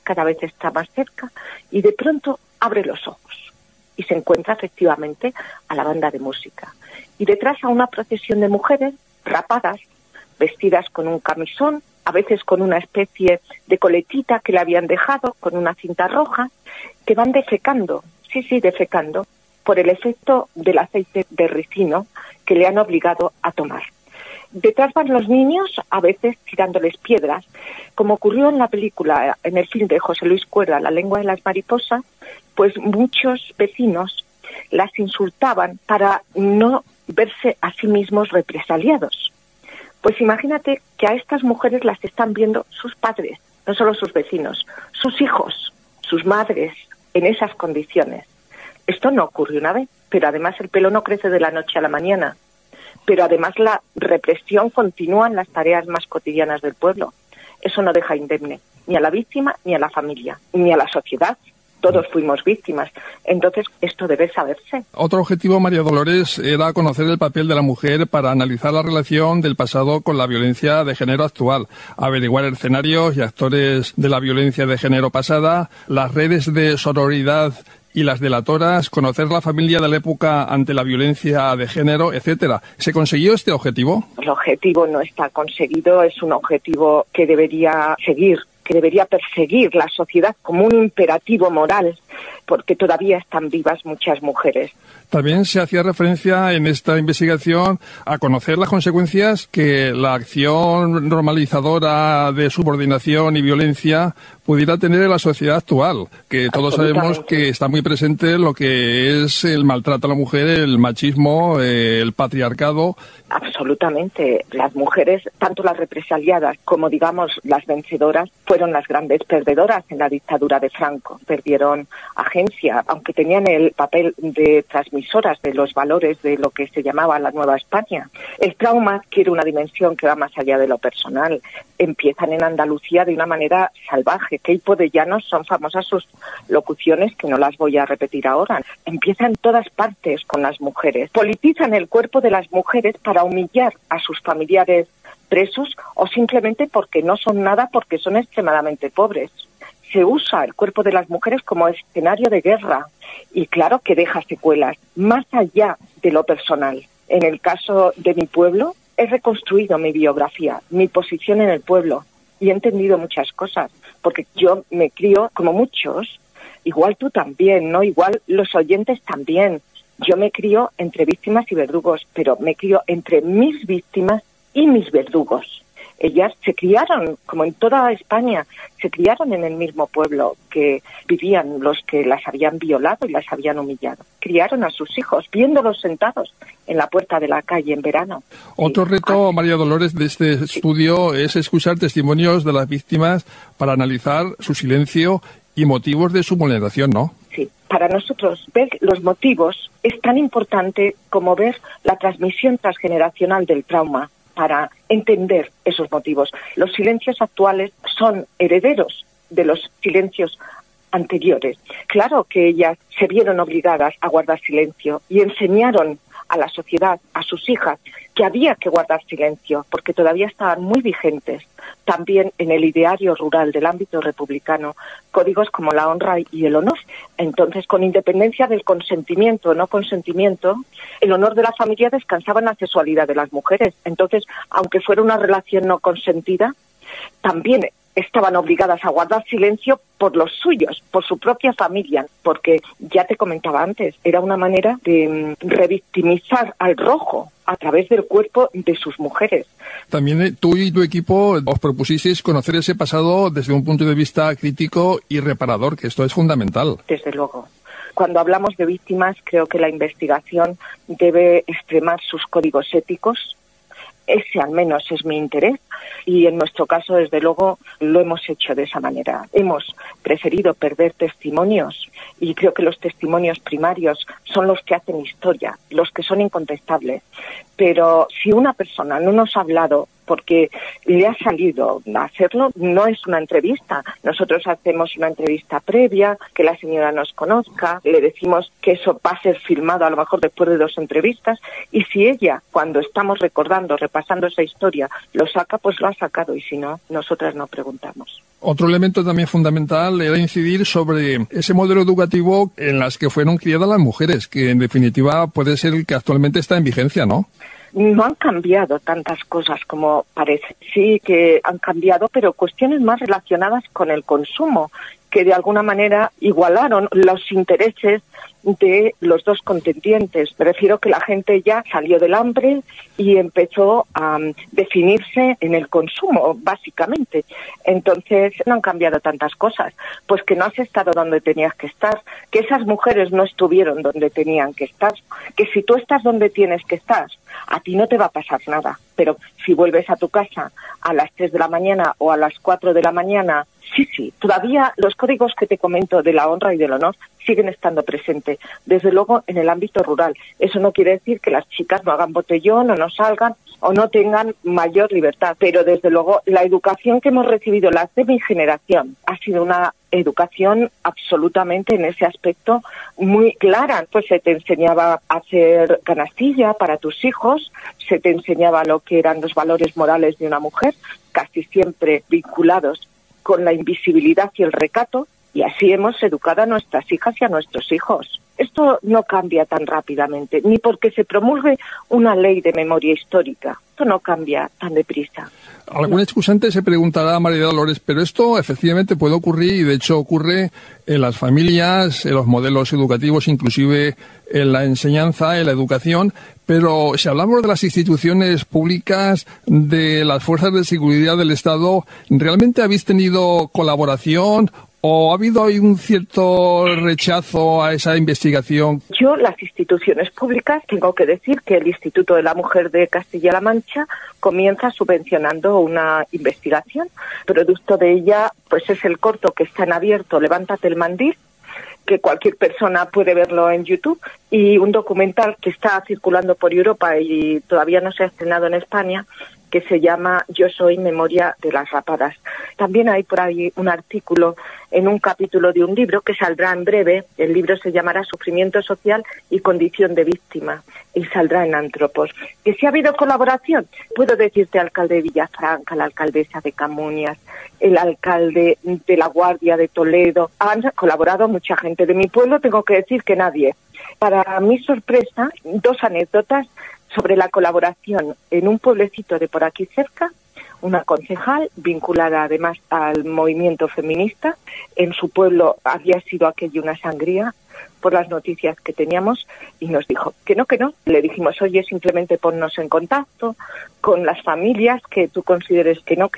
y de pronto abre los ojos, y se encuentra efectivamente a la banda de música, y detrás a una procesión de mujeres rapadas, vestidas con un camisón, a veces con una especie de coletita que le habían dejado, con una cinta roja, que van defecando, defecando, por el efecto del aceite de ricino que le han obligado a tomar. Detrás van los niños, a veces tirándoles piedras, como ocurrió en la película, en el film de José Luis Cuerda, La lengua de las mariposas, pues muchos vecinos las insultaban para no verse a sí mismos represaliados. Pues imagínate que a estas mujeres las están viendo sus padres, no solo sus vecinos, sus hijos, sus madres, en esas condiciones. Esto no ocurre una vez, pero además el pelo no crece de la noche a la mañana. Pero además la represión continúa en las tareas más cotidianas del pueblo. Eso no deja indemne ni a la víctima, ni a la familia, ni a la sociedad. Todos fuimos víctimas. Entonces, esto debe saberse. Otro objetivo, María Dolores, era conocer el papel de la mujer para analizar la relación del pasado con la violencia de género actual, averiguar escenarios y actores de la violencia de género pasada, las redes de sororidad y las delatoras, conocer la familia de la época ante la violencia de género, etcétera. ¿Se consiguió este objetivo? El objetivo no está conseguido, es un objetivo que debería seguir, que debería perseguir la sociedad como un imperativo moral, porque todavía están vivas muchas mujeres. También se hacía referencia en esta investigación a conocer las consecuencias que la acción normalizadora de subordinación y violencia pudiera tener en la sociedad actual, que todos sabemos que está muy presente lo que es el maltrato a la mujer, el machismo, el patriarcado. Absolutamente. Las mujeres, tanto las represaliadas como, digamos, las vencedoras, fueron las grandes perdedoras en la dictadura de Franco. Perdieron agencia, aunque tenían el papel de transmisoras de los valores de lo que se llamaba la Nueva España. El trauma adquiere una dimensión que va más allá de lo personal. Empiezan en Andalucía de una manera salvaje. Queipo de Llanos son famosas sus locuciones, que no las voy a repetir ahora. Empieza en todas partes con las mujeres. Politizan el cuerpo de las mujeres para humillar a sus familiares presos o simplemente porque no son nada, porque son extremadamente pobres. Se usa el cuerpo de las mujeres como escenario de guerra y claro que deja secuelas, más allá de lo personal. En el caso de mi pueblo, he reconstruido mi biografía, mi posición en el pueblo y he entendido muchas cosas, porque yo me crío como muchos, igual tú también, ¿no? Igual los oyentes también. Yo me crío entre víctimas y verdugos, pero me crío entre mis víctimas y mis verdugos. Ellas se criaron, como en toda España, se criaron en el mismo pueblo que vivían los que las habían violado y las habían humillado. Criaron a sus hijos, viéndolos sentados en la puerta de la calle en verano. Otro reto, María Dolores, de este estudio es escuchar testimonios de las víctimas para analizar su silencio y motivos de su vulneración, ¿no? Sí, para nosotros ver los motivos es tan importante como ver la transmisión transgeneracional del trauma, para entender esos motivos. Los silencios actuales son herederos de los silencios anteriores. Claro que ellas se vieron obligadas a guardar silencio y enseñaron a la sociedad, a sus hijas, que había que guardar silencio, porque todavía estaban muy vigentes también en el ideario rural del ámbito republicano, códigos como la honra y el honor. Entonces, con independencia del consentimiento o no consentimiento, el honor de la familia descansaba en la sexualidad de las mujeres. Entonces, aunque fuera una relación no consentida, también estaban obligadas a guardar silencio por los suyos, por su propia familia, porque ya te comentaba antes, era una manera de revictimizar al rojo a través del cuerpo de sus mujeres. También tú y tu equipo os propusisteis conocer ese pasado desde un punto de vista crítico y reparador, que esto es fundamental. Desde luego. Cuando hablamos de víctimas, creo que la investigación debe extremar sus códigos éticos. Ese al menos es mi interés y en nuestro caso, desde luego, lo hemos hecho de esa manera. Hemos preferido perder testimonios y creo que los testimonios primarios son los que hacen historia, los que son incontestables. Pero si una persona no nos ha hablado porque le ha salido a hacerlo, no es una entrevista. Nosotros hacemos una entrevista previa, que la señora nos conozca, le decimos que eso va a ser filmado a lo mejor después de 2 entrevistas, y si ella, cuando estamos recordando, repasando esa historia, lo saca, pues lo ha sacado, y si no, nosotras no preguntamos. Otro elemento también fundamental era incidir sobre ese modelo educativo en las que fueron criadas las mujeres, que en definitiva puede ser el que actualmente está en vigencia, ¿no? No han cambiado tantas cosas como parece. Sí que han cambiado, pero cuestiones más relacionadas con el consumo, que de alguna manera igualaron los intereses de los dos contendientes. Me refiero que la gente ya salió del hambre y empezó a definirse en el consumo, básicamente. Entonces, no han cambiado tantas cosas. Pues que no has estado donde tenías que estar, que esas mujeres no estuvieron donde tenían que estar, que si tú estás donde tienes que estar, a ti no te va a pasar nada. Pero si vuelves a tu casa a las 3 de la mañana o a las 4 de la mañana, sí, todavía los códigos que te comento de la honra y del honor siguen estando presentes, desde luego en el ámbito rural. Eso no quiere decir que las chicas no hagan botellón o no salgan o no tengan mayor libertad, pero desde luego la educación que hemos recibido las de mi generación ha sido una educación absolutamente en ese aspecto muy clara. Pues se te enseñaba a hacer canastilla para tus hijos, se te enseñaba lo que eran los valores morales de una mujer, casi siempre vinculados con la invisibilidad y el recato, y así hemos educado a nuestras hijas y a nuestros hijos. Esto no cambia tan rápidamente, ni porque se promulgue una ley de memoria histórica. Esto no cambia tan deprisa. Algún excusante se preguntará, María Dolores, pero esto efectivamente puede ocurrir, y de hecho ocurre en las familias, en los modelos educativos, inclusive en la enseñanza, en la educación, pero si hablamos de las instituciones públicas, de las fuerzas de seguridad del Estado, ¿realmente habéis tenido colaboración o ha habido ahí un cierto rechazo a esa investigación? Yo, las instituciones públicas, tengo que decir que el Instituto de la Mujer de Castilla-La Mancha comienza subvencionando una investigación. Producto de ella, pues es el corto que está en abierto, Levántate el mandil, que cualquier persona puede verlo en YouTube, y un documental que está circulando por Europa y todavía no se ha estrenado en España, que se llama Yo soy memoria de las rapadas. También hay por ahí un artículo en un capítulo de un libro que saldrá en breve. El libro se llamará Sufrimiento social y condición de víctima, y saldrá en Antropos. Que si ha habido colaboración, puedo decirte alcalde de Villafranca, la alcaldesa de Camuñas, el alcalde de La Guardia de Toledo. Han colaborado mucha gente. De mi pueblo tengo que decir que nadie. Para mi sorpresa, 2 anécdotas sobre la colaboración en un pueblecito de por aquí cerca. Una concejal vinculada además al movimiento feminista. En su pueblo había sido aquello una sangría por las noticias que teníamos, y nos dijo que no. Le dijimos, oye, simplemente ponnos en contacto con las familias que tú consideres que no.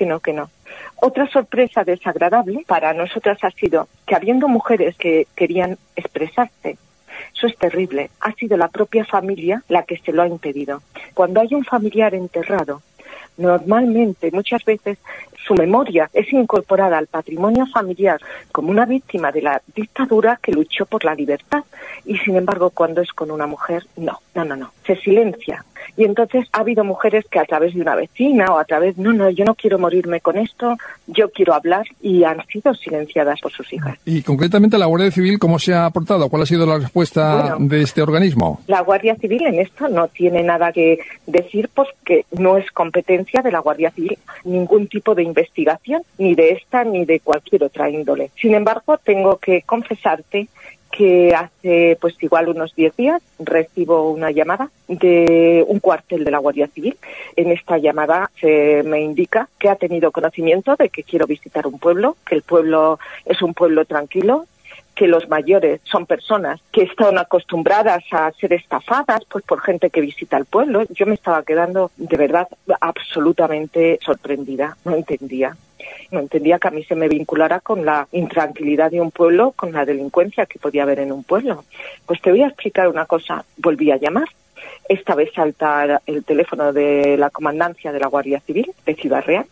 Otra sorpresa desagradable para nosotras ha sido que, habiendo mujeres que querían expresarse, eso es terrible, ha sido la propia familia la que se lo ha impedido. Cuando hay un familiar enterrado, normalmente, muchas veces, su memoria es incorporada al patrimonio familiar como una víctima de la dictadura que luchó por la libertad. Y sin embargo, cuando es con una mujer, no, se silencia. Y entonces ha habido mujeres que a través de una vecina o a través, yo no quiero morirme con esto, yo quiero hablar, y han sido silenciadas por sus hijas. Y concretamente la Guardia Civil, ¿cómo se ha aportado? ¿Cuál ha sido la respuesta de este organismo? La Guardia Civil en esto no tiene nada que decir, porque no es competencia de la Guardia Civil ningún tipo de investigación, ni de esta ni de cualquier otra índole. Sin embargo, tengo que confesarte que hace igual unos 10 días recibo una llamada de un cuartel de la Guardia Civil. En esta llamada se me indica que ha tenido conocimiento de que quiero visitar un pueblo, que el pueblo es un pueblo tranquilo, que los mayores son personas que están acostumbradas a ser estafadas por gente que visita el pueblo. Yo me estaba quedando de verdad absolutamente sorprendida. No entendía que a mí se me vinculara con la intranquilidad de un pueblo, con la delincuencia que podía haber en un pueblo. Pues te voy a explicar una cosa. Volví a llamar. Esta vez salta el teléfono de la comandancia de la Guardia Civil de Ciudad Real.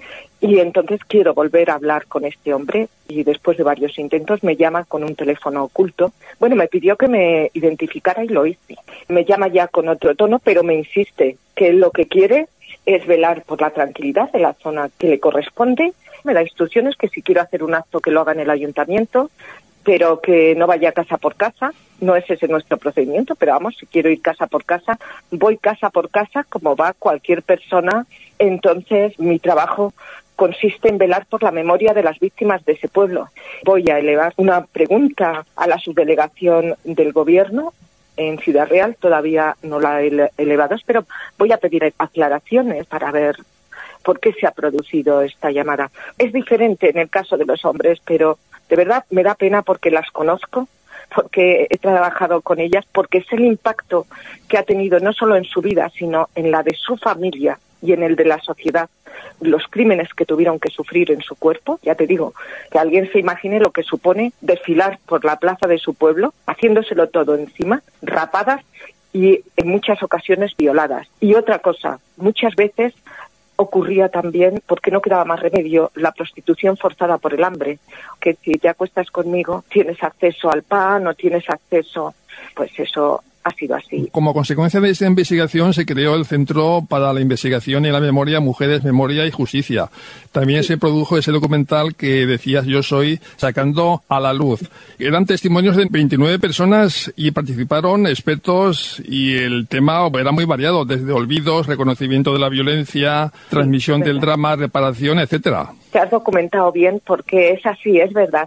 Y entonces quiero volver a hablar con este hombre, y después de varios intentos me llama con un teléfono oculto. Bueno, me pidió que me identificara y lo hice. Me llama ya con otro tono, pero me insiste que lo que quiere es velar por la tranquilidad de la zona que le corresponde. Me da instrucciones que si quiero hacer un acto que lo haga en el ayuntamiento, pero que no vaya casa por casa. No es ese nuestro procedimiento, pero vamos, si quiero ir casa por casa, voy casa por casa como va cualquier persona. Entonces mi trabajo consiste en velar por la memoria de las víctimas de ese pueblo. Voy a elevar una pregunta a la subdelegación del gobierno en Ciudad Real, todavía no la he elevado, pero voy a pedir aclaraciones para ver por qué se ha producido esta llamada. Es diferente en el caso de los hombres, pero de verdad me da pena porque las conozco, porque he trabajado con ellas, porque es el impacto que ha tenido no solo en su vida, sino en la de su familia y en el de la sociedad, los crímenes que tuvieron que sufrir en su cuerpo. Ya te digo, que alguien se imagine lo que supone desfilar por la plaza de su pueblo, haciéndoselo todo encima, rapadas y en muchas ocasiones violadas. Y otra cosa, muchas veces ocurría también, porque no quedaba más remedio, la prostitución forzada por el hambre, que si te acuestas conmigo tienes acceso al pan o tienes acceso, pues eso ha sido así. Como consecuencia de esa investigación se creó el Centro para la Investigación y la Memoria, Mujeres, Memoria y Justicia. También se produjo ese documental que decías Yo soy, sacando a la luz. Eran testimonios de 29 personas y participaron expertos, y el tema era muy variado, desde olvidos, reconocimiento de la violencia, transmisión del drama, reparación, etcétera. Te has documentado bien, porque es así, es verdad.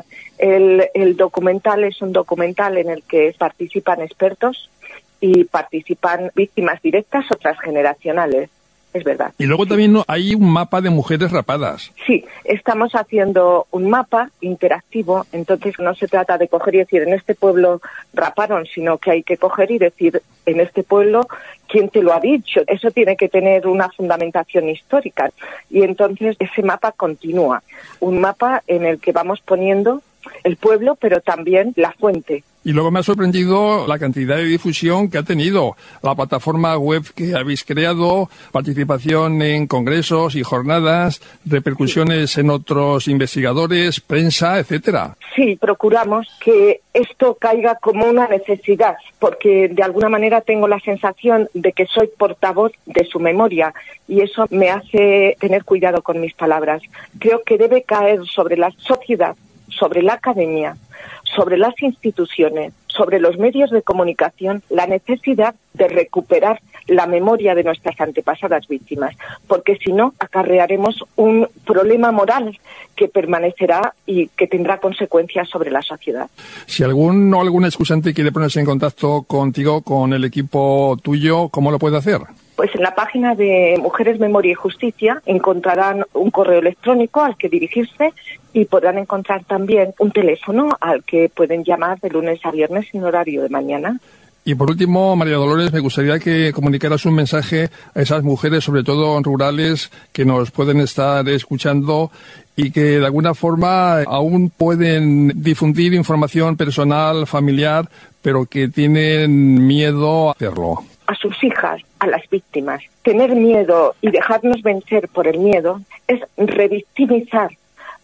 El documental es un documental en el que participan expertos y participan víctimas directas o transgeneracionales. Es verdad. Y luego también hay un mapa de mujeres rapadas. Sí, estamos haciendo un mapa interactivo, entonces no se trata de coger y decir en este pueblo raparon, sino que hay que coger y decir en este pueblo quién te lo ha dicho. Eso tiene que tener una fundamentación histórica, y entonces ese mapa continúa. Un mapa en el que vamos poniendo el pueblo, pero también la fuente Y luego me ha sorprendido la cantidad de difusión que ha tenido la plataforma web que habéis creado, participación en congresos y jornadas, repercusiones en otros investigadores, prensa, etcétera. Sí, procuramos que esto caiga como una necesidad, porque de alguna manera tengo la sensación de que soy portavoz de su memoria y eso me hace tener cuidado con mis palabras. Creo que debe caer sobre la sociedad, sobre la academia, sobre las instituciones, sobre los medios de comunicación, la necesidad de recuperar la memoria de nuestras antepasadas víctimas, porque si no acarrearemos un problema moral que permanecerá y que tendrá consecuencias sobre la sociedad. Si algún o alguna excusante quiere ponerse en contacto contigo, con el equipo tuyo, ¿cómo lo puede hacer? Pues en la página de Mujeres, Memoria y Justicia encontrarán un correo electrónico al que dirigirse y podrán encontrar también un teléfono al que pueden llamar de lunes a viernes en horario de mañana. Y por último, María Dolores, me gustaría que comunicaras un mensaje a esas mujeres, sobre todo rurales, que nos pueden estar escuchando y que de alguna forma aún pueden difundir información personal, familiar, pero que tienen miedo a hacerlo. A sus hijas, a las víctimas. Tener miedo y dejarnos vencer por el miedo es revictimizar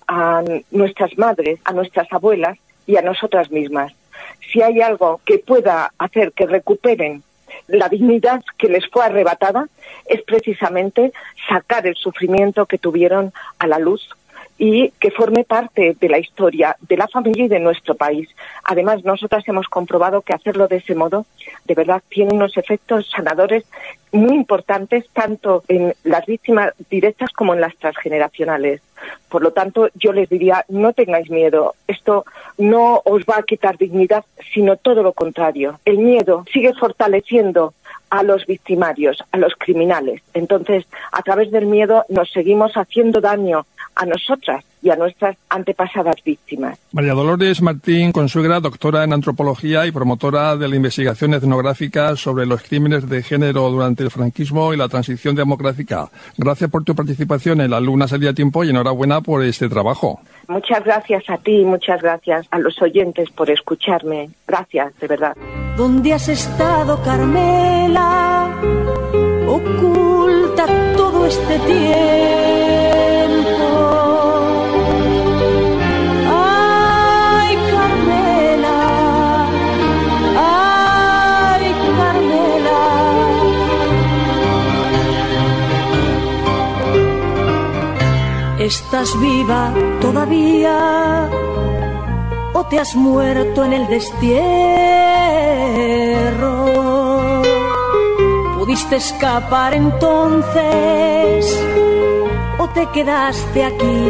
a nuestras madres, a nuestras abuelas y a nosotras mismas. Si hay algo que pueda hacer que recuperen la dignidad que les fue arrebatada, es precisamente sacar el sufrimiento que tuvieron a la luz y que forme parte de la historia de la familia y de nuestro país. Además, nosotras hemos comprobado que hacerlo de ese modo, de verdad, tiene unos efectos sanadores muy importantes, tanto en las víctimas directas como en las transgeneracionales. Por lo tanto, yo les diría, no tengáis miedo. Esto no os va a quitar dignidad, sino todo lo contrario. El miedo sigue fortaleciendo a los victimarios, a los criminales. Entonces, a través del miedo nos seguimos haciendo daño a nosotras y a nuestras antepasadas víctimas. María Dolores Martín Consuegra, doctora en antropología y promotora de la investigación etnográfica sobre los crímenes de género durante el franquismo y la transición democrática. Gracias por tu participación en La Luna Salía a Tiempo y enhorabuena por este trabajo. Muchas gracias a ti y muchas gracias a los oyentes por escucharme. Gracias, de verdad. ¿Dónde has estado, Carmela? Oculta todo este tiempo. Ay, Carmela. Ay, Carmela. ¿Estás viva todavía? ¿O te has muerto en el destierro? ¿Pudiste escapar entonces? ¿O te quedaste aquí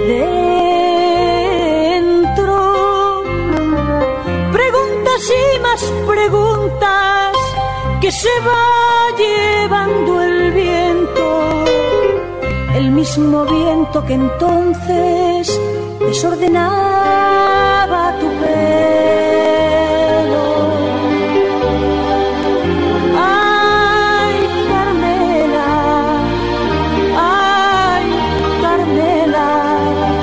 dentro? Preguntas y más preguntas que se va llevando el viento. El mismo viento que entonces desordenaba tu pelo. Ay, Carmela, ay, Carmela.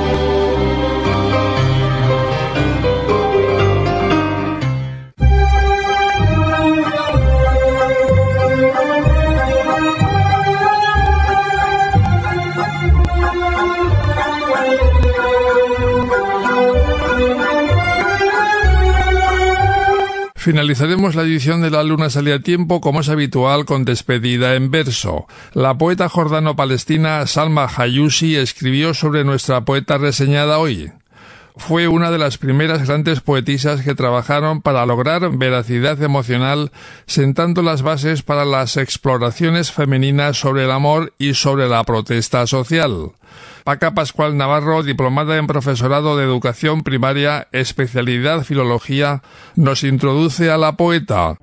Finalizaremos la edición de La Luna Salía a Tiempo, como es habitual, con despedida en verso. La poeta jordano-palestina Salma Hayushi escribió sobre nuestra poeta reseñada hoy. Fue una de las primeras grandes poetisas que trabajaron para lograr veracidad emocional, sentando las bases para las exploraciones femeninas sobre el amor y sobre la protesta social. Paca Pascual Navarro, diplomada en profesorado de educación primaria, especialidad filología, nos introduce a la poeta.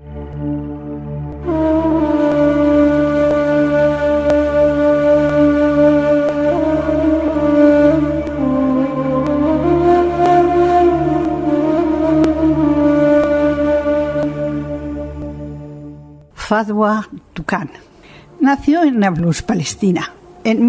Fadwa Tuqan nació en Nablus, Palestina, en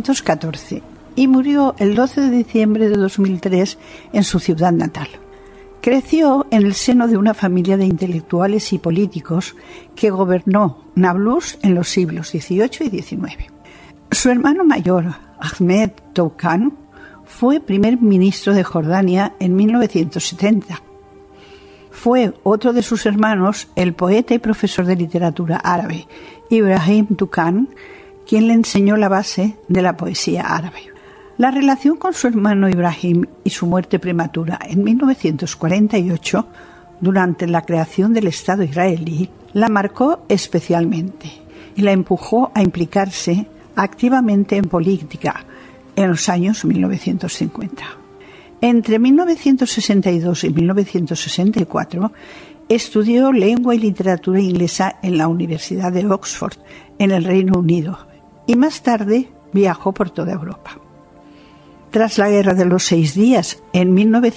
1914 y murió el 12 de diciembre de 2003 en su ciudad natal. Creció en el seno de una familia de intelectuales y políticos que gobernó Nablus en los siglos XVIII y XIX. Su hermano mayor, Ahmed Toukan, fue primer ministro de Jordania en 1970. Fue otro de sus hermanos, el poeta y profesor de literatura árabe, Ibrahim Toukan, quien le enseñó la base de la poesía árabe. La relación con su hermano Ibrahim y su muerte prematura en 1948, durante la creación del Estado israelí, la marcó especialmente y la empujó a implicarse activamente en política en los años 1950. Entre 1962 y 1964 estudió lengua y literatura inglesa en la Universidad de Oxford, en el Reino Unido, y más tarde viajó por toda Europa. Tras la Guerra de los 6 Días en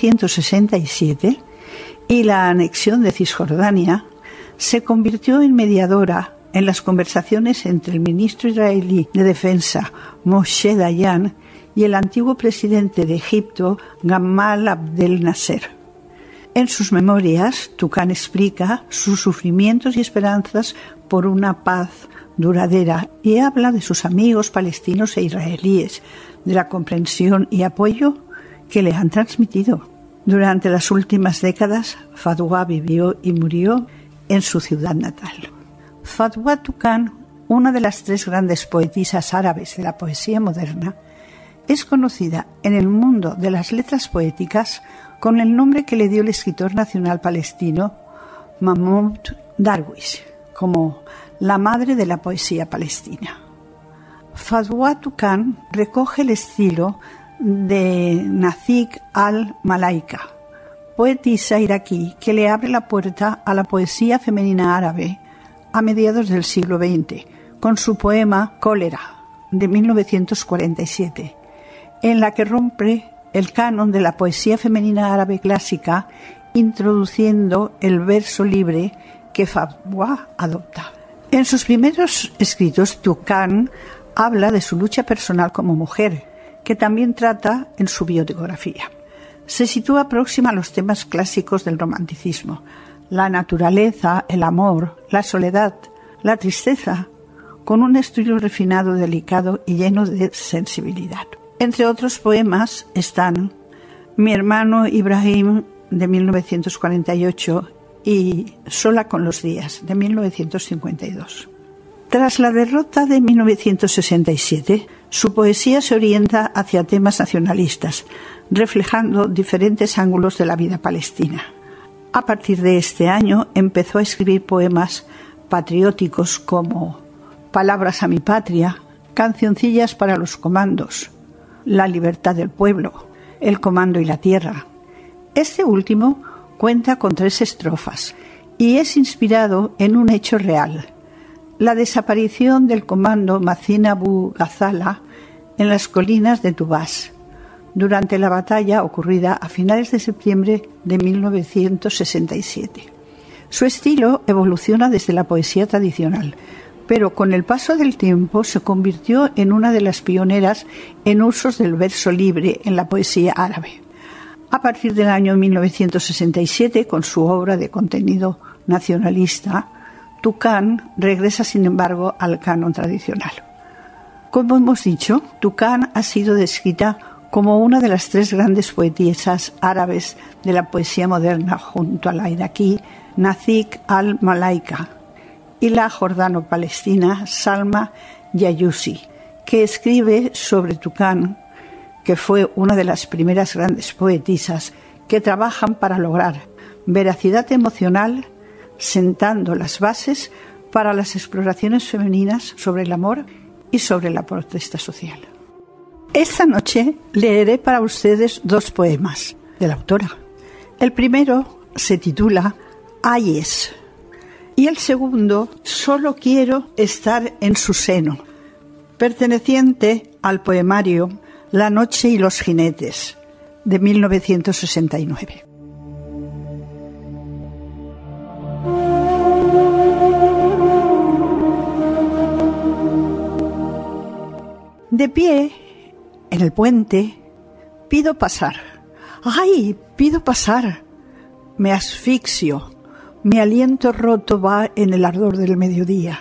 1967 y la anexión de Cisjordania, se convirtió en mediadora en las conversaciones entre el ministro israelí de Defensa, Moshe Dayan, y el antiguo presidente de Egipto, Gamal Abdel Nasser. En sus memorias, Toukan explica sus sufrimientos y esperanzas por una paz duradera y habla de sus amigos palestinos e israelíes, de la comprensión y apoyo que le han transmitido. Durante las últimas décadas, Fadwa vivió y murió en su ciudad natal. Fadwa Toukan, una de las 3 grandes poetisas árabes de la poesía moderna, es conocida en el mundo de las letras poéticas con el nombre que le dio el escritor nacional palestino Mahmoud Darwish, como la madre de la poesía palestina. Fadwa Toukan recoge el estilo de Nazik al-Malaika, poetisa iraquí que le abre la puerta a la poesía femenina árabe a mediados del siglo XX, con su poema Cólera, de 1947, en la que rompe el canon de la poesía femenina árabe clásica, introduciendo el verso libre que Fadwa adopta. En sus primeros escritos, Toukan habla de su lucha personal como mujer, que también trata en su biografía. Se sitúa próxima a los temas clásicos del romanticismo: la naturaleza, el amor, la soledad, la tristeza, con un estilo refinado, delicado y lleno de sensibilidad. Entre otros poemas están Mi hermano Ibrahim, de 1948, y Sola con los días, de 1952. Tras la derrota de 1967, su poesía se orienta hacia temas nacionalistas, reflejando diferentes ángulos de la vida palestina. A partir de este año empezó a escribir poemas patrióticos como Palabras a mi patria, Cancioncillas para los comandos, La libertad del pueblo, El comando y la tierra. Este último cuenta con 3 estrofas y es inspirado en un hecho real: la desaparición del comando Mazin Abu Ghazala en las colinas de Tubás, durante la batalla ocurrida a finales de septiembre de 1967. Su estilo evoluciona desde la poesía tradicional, pero con el paso del tiempo se convirtió en una de las pioneras en usos del verso libre en la poesía árabe. A partir del año 1967, con su obra de contenido nacionalista, Toukan regresa, sin embargo, al canon tradicional. Como hemos dicho, Toukan ha sido descrita como una de las 3 grandes poetisas árabes de la poesía moderna, junto a la iraquí Nazik al-Malaika y la jordano-palestina Salma Yayusi, que escribe sobre Toukan, que fue una de las primeras grandes poetisas que trabajan para lograr veracidad emocional, sentando las bases para las exploraciones femeninas sobre el amor y sobre la protesta social. Esta noche leeré para ustedes 2 poemas de la autora. El primero se titula Ayes y el segundo Solo quiero estar en su seno, perteneciente al poemario La noche y los jinetes, de 1969. De pie en el puente, pido pasar. ¡Ay, pido pasar! me asfixio, mi aliento roto va en el ardor del mediodía.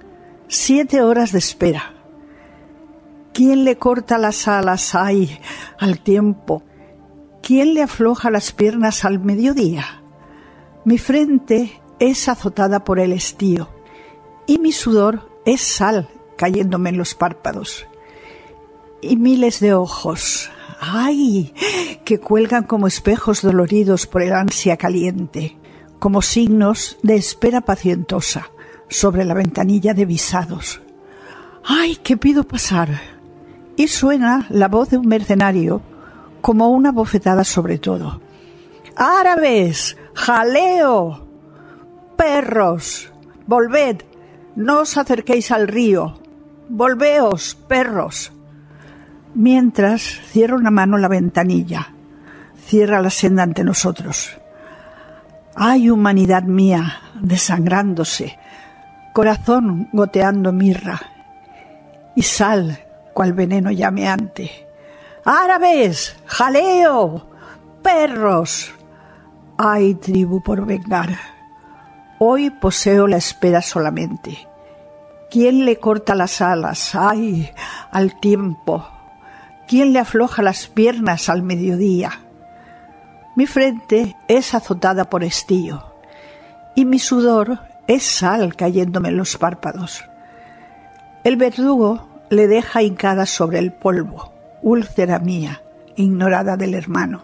7 horas de espera. ¿Quién le corta las alas al tiempo? ¿Quién le afloja las piernas al mediodía? Mi frente es azotada por el estío y mi sudor es sal cayéndome en los párpados. Y miles de ojos, ¡ay!, que cuelgan como espejos doloridos por el ansia caliente, como signos de espera pacientosa sobre la ventanilla de visados. ¡Ay, que pido pasar! Y suena la voz de un mercenario como una bofetada sobre todo. ¡Árabes! ¡Jaleo! ¡Perros! ¡Volved! ¡No os acerquéis al río! ¡Volveos, perros! Mientras cierra una mano la ventanilla, cierra la senda ante nosotros. ¡Ay, humanidad mía, desangrándose, corazón goteando mirra y sal cual veneno llameante! ¡Árabes! ¡Jaleo! ¡Perros! ¡Ay, tribu por vengar! Hoy poseo la espera solamente. ¿Quién le corta las alas, ay, al tiempo? ¿Quién le afloja las piernas al mediodía? Mi frente es azotada por estío y mi sudor es sal cayéndome en los párpados. El verdugo le deja hincada sobre el polvo, úlcera mía, ignorada del hermano.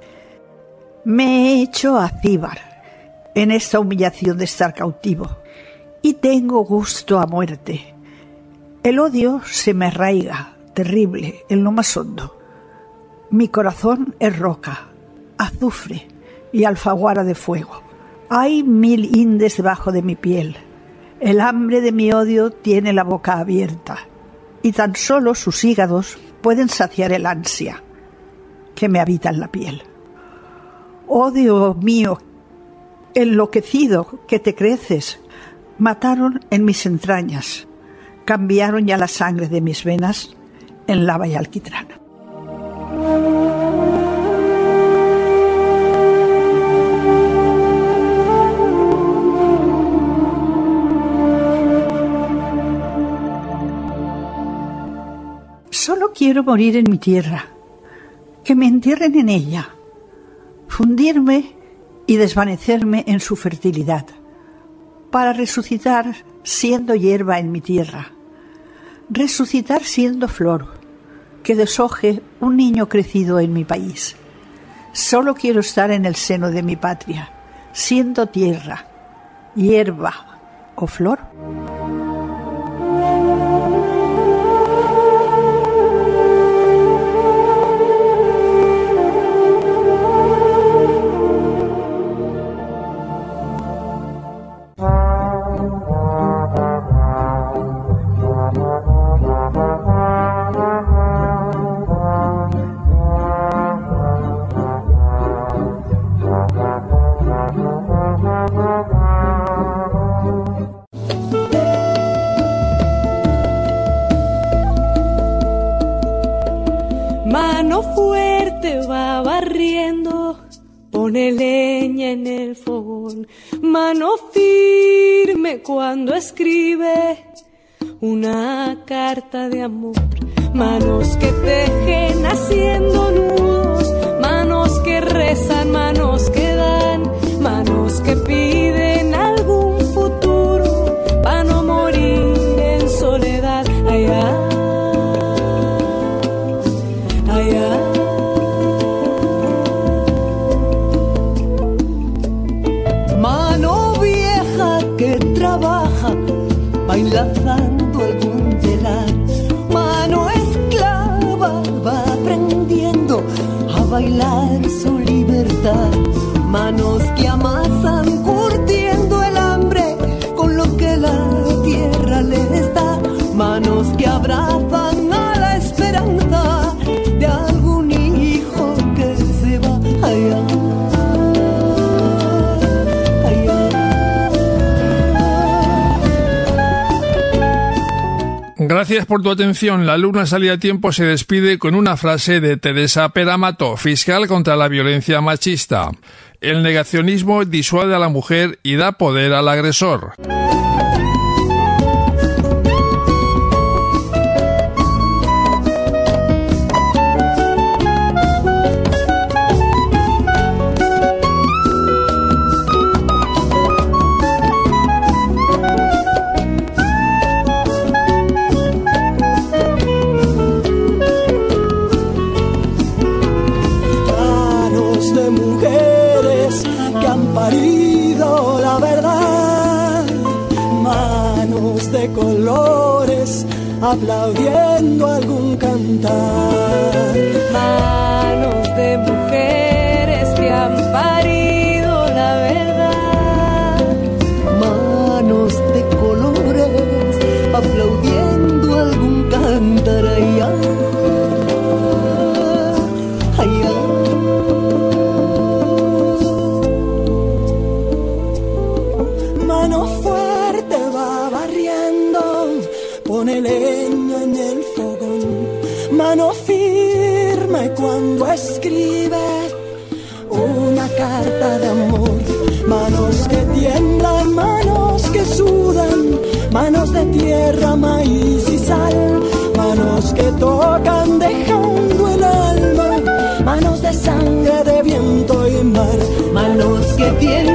Me he hecho acíbar en esta humillación de estar cautivo y tengo gusto a muerte. El odio se me arraiga, terrible, en lo más hondo. Mi corazón es roca, azufre y alfaguara de fuego. Hay 1000 indes debajo de mi piel. El hambre de mi odio tiene la boca abierta y tan solo sus hígados pueden saciar el ansia que me habita en la piel. Odio mío, enloquecido que te creces, mataron en mis entrañas, cambiaron ya la sangre de mis venas en lava y alquitrán. Solo quiero morir en mi tierra, que me entierren en ella, fundirme y desvanecerme en su fertilidad, para resucitar siendo hierba en mi tierra, resucitar siendo flor, que deshoje un niño crecido en mi país. Solo quiero estar en el seno de mi patria, siendo tierra, hierba o flor. Mano fuerte va barriendo, pone leña en el fogón. Mano firme cuando escribe una carta de amor. Manos que tejen haciendo nudos, manos que rezan, manos que dan, manos que piden algún futuro para no morir en soledad. Ay, ay. Mano vieja que trabaja, bailando algún telar. Mano esclava va aprendiendo a bailar su libertad. Manos que amasan curtiendo el hambre con lo que la tierra les da. Manos que abrazan a la esperanza de algún hijo que se va. Ay, ay. Gracias por tu atención. La Luna Sale a Tiempo se despide con una frase de Teresa Peramato, fiscal contra la violencia machista. El negacionismo disuade a la mujer y da poder al agresor. Parido la verdad, manos de colores aplaudiendo algún cantar, manos de mujeres que han parido la verdad, manos de colores aplaudiendo algún cantar, ay, ay, ay. Mano fuerte va barriendo, pone leña en el fogón. Mano firme cuando escribe una carta de amor. Manos que tiemblan, manos que sudan, manos de tierra, maíz y sal. Manos que tocan dejando el alma, manos de sangre, de viento y mar. Manos que tienen